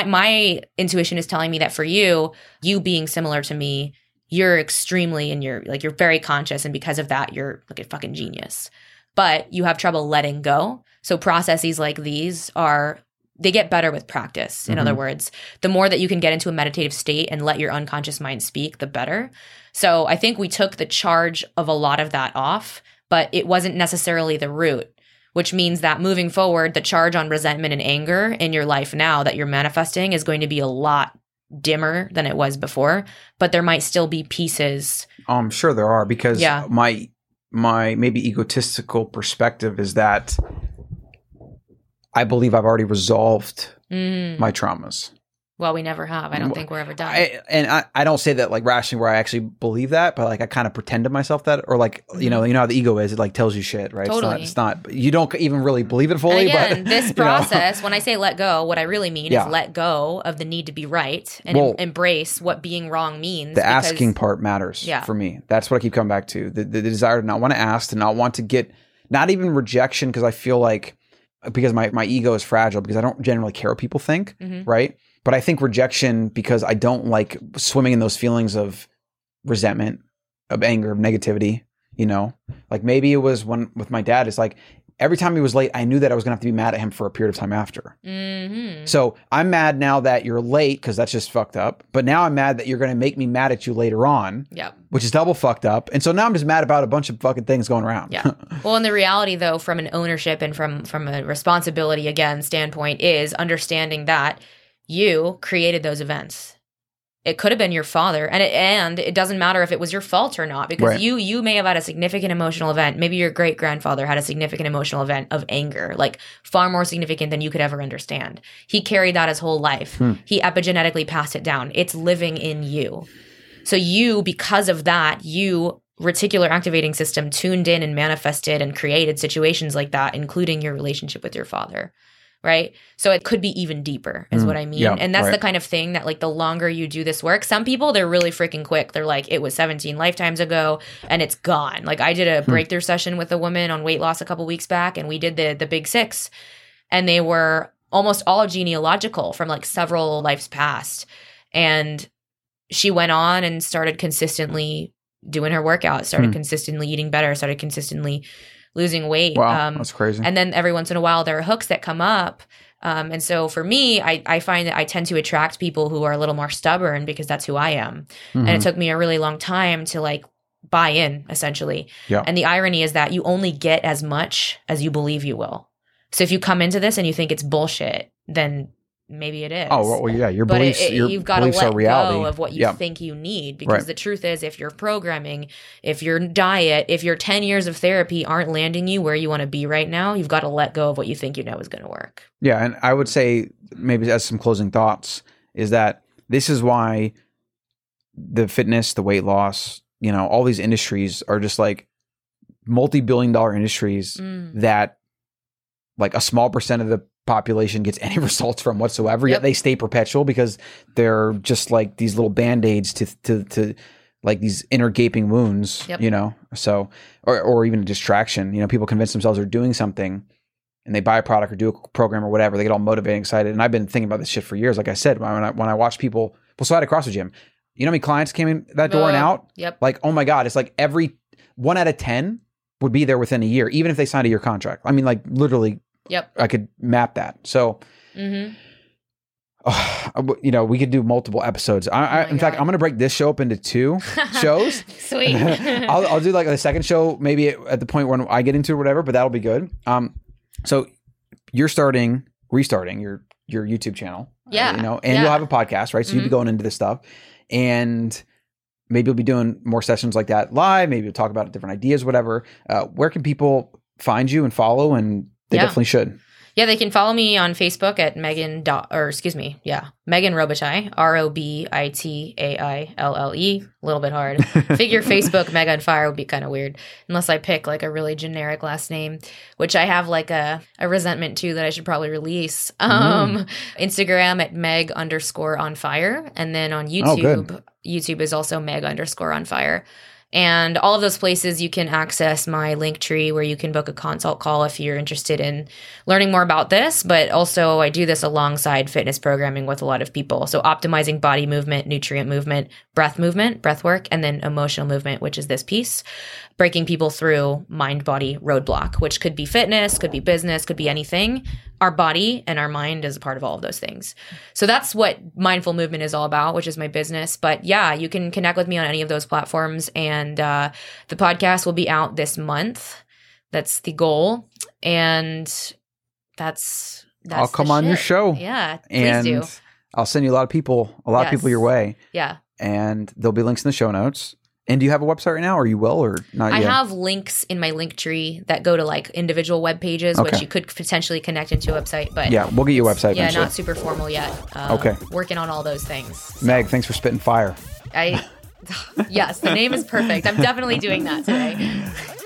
my intuition is telling me that for you being similar to me, you're extremely you're very conscious. And because of that, you're like a fucking genius. But you have trouble letting go. So processes like these they get better with practice. In other words, the more that you can get into a meditative state and let your unconscious mind speak, the better. So I think we took the charge of a lot of that off, but it wasn't necessarily the root, which means that moving forward, the charge on resentment and anger in your life now that you're manifesting is going to be a lot dimmer than it was before, but there might still be pieces. I'm sure there are because my maybe egotistical perspective is that I believe I've already resolved my traumas. Well, we never have. I don't think we're ever done. I don't say that like rationally where I actually believe that, but like I kind of pretend to myself that, or like, you know how the ego is, it like tells you shit, right? Totally. It's not, you don't even really believe it fully. And again, but this process, when I say let go, what I really mean is let go of the need to be right and embrace what being wrong means. The asking part matters for me. That's what I keep coming back to. The desire to not want to ask, to not want to get, not even rejection, because I feel like, because my ego is fragile, because I don't generally care what people think, right? But I think rejection, because I don't like swimming in those feelings of resentment, of anger, of negativity, you know? Like maybe it was with my dad, it's like every time he was late, I knew that I was going to have to be mad at him for a period of time after. So I'm mad now that you're late because that's just fucked up. But now I'm mad that you're going to make me mad at you later on, which is double fucked up. And so now I'm just mad about a bunch of fucking things going around. Well, and the reality though, from an ownership and from a responsibility, again, standpoint is understanding that you created those events. It could have been your father, and it doesn't matter if it was your fault or not, because you may have had a significant emotional event. Maybe your great grandfather had a significant emotional event of anger, like far more significant than you could ever understand. He carried that his whole life. He epigenetically passed it down. It's living in you. So you, because of that, reticular activating system tuned in and manifested and created situations like that, including your relationship with your father. Right. So it could be even deeper is what I mean. And that's the kind of thing that like the longer you do this work, some people, they're really freaking quick. They're like, it was 17 lifetimes ago and it's gone. Like I did a breakthrough session with a woman on weight loss a couple weeks back, and we did the big 6, and they were almost all genealogical from like several lives past. And she went on and started consistently doing her workout, started consistently eating better, started consistently losing weight. Wow, that's crazy. And then every once in a while, there are hooks that come up And so for me, I find that I tend to attract people who are a little more stubborn because that's who I am. And it took me a really long time to like buy in, essentially. Yeah. And the irony is that you only get as much as you believe you will. So if you come into this and you think it's bullshit, then maybe it is. Oh, well, yeah. Your beliefs, you've got to let reality. go of what you think you need, because the truth is, if your programming, if your diet, if your 10 years of therapy aren't landing you where you want to be right now, you've got to let go of what you think you know is going to work. Yeah. And I would say, maybe as some closing thoughts, is that this is why the fitness, the weight loss, you know, all these industries are just like multi-billion-dollar industries that like a small percent of the population gets any results from whatsoever, yet they stay perpetual because they're just like these little band-aids to like these inner gaping wounds, you know? So, or even a distraction, you know, people convince themselves they're doing something and they buy a product or do a program or whatever, they get all motivated, excited. And I've been thinking about this shit for years. Like I said, when I watch people, so I had a CrossFit gym, you know how many clients came in that door and out? Like, oh my God, it's like every 1 out of 10 would be there within a year, even if they signed a year contract. I mean, like literally, I could map that. So, you know, we could do multiple episodes. In fact, I'm going to break this show up into 2 shows. Sweet. I'll do like the second show, maybe at the point when I get into it or whatever, but that'll be good. So you're restarting your YouTube channel, you know, and you'll have a podcast, right? So you'll be going into this stuff, and maybe you'll be doing more sessions like that live. Maybe you'll talk about different ideas, whatever. Where can people find you and follow? And they definitely should. Yeah, they can follow me on Facebook at Megan Robitaille, ROBITAILLE. A little bit hard. Figure Facebook Mega on Fire would be kind of weird unless I pick like a really generic last name, which I have like a resentment to that I should probably release. Instagram at Meg_on_fire, and then on YouTube, YouTube is also Meg_on_fire. And all of those places you can access my Linktree, where you can book a consult call if you're interested in learning more about this. But also I do this alongside fitness programming with a lot of people. So optimizing body movement, nutrient movement, breath work, and then emotional movement, which is this piece. Breaking people through mind-body roadblock, which could be fitness, could be business, could be anything. Our body and our mind is a part of all of those things. So that's what Mindful Movement is all about, which is my business. But yeah, you can connect with me on any of those platforms. And the podcast will be out this month. That's the goal. And that's I'll come on your show. Yeah, please do. I'll send you a lot of people your way. Yeah. And there'll be links in the show notes. And do you have a website right now, or you will, or not yet? I have links in my Linktree that go to like individual web pages, which you could potentially connect into a website. But yeah, we'll get you a website eventually. Yeah, not super formal yet. Working on all those things. So. Meg, thanks for spitting fire. Yes, the name is perfect. I'm definitely doing that today.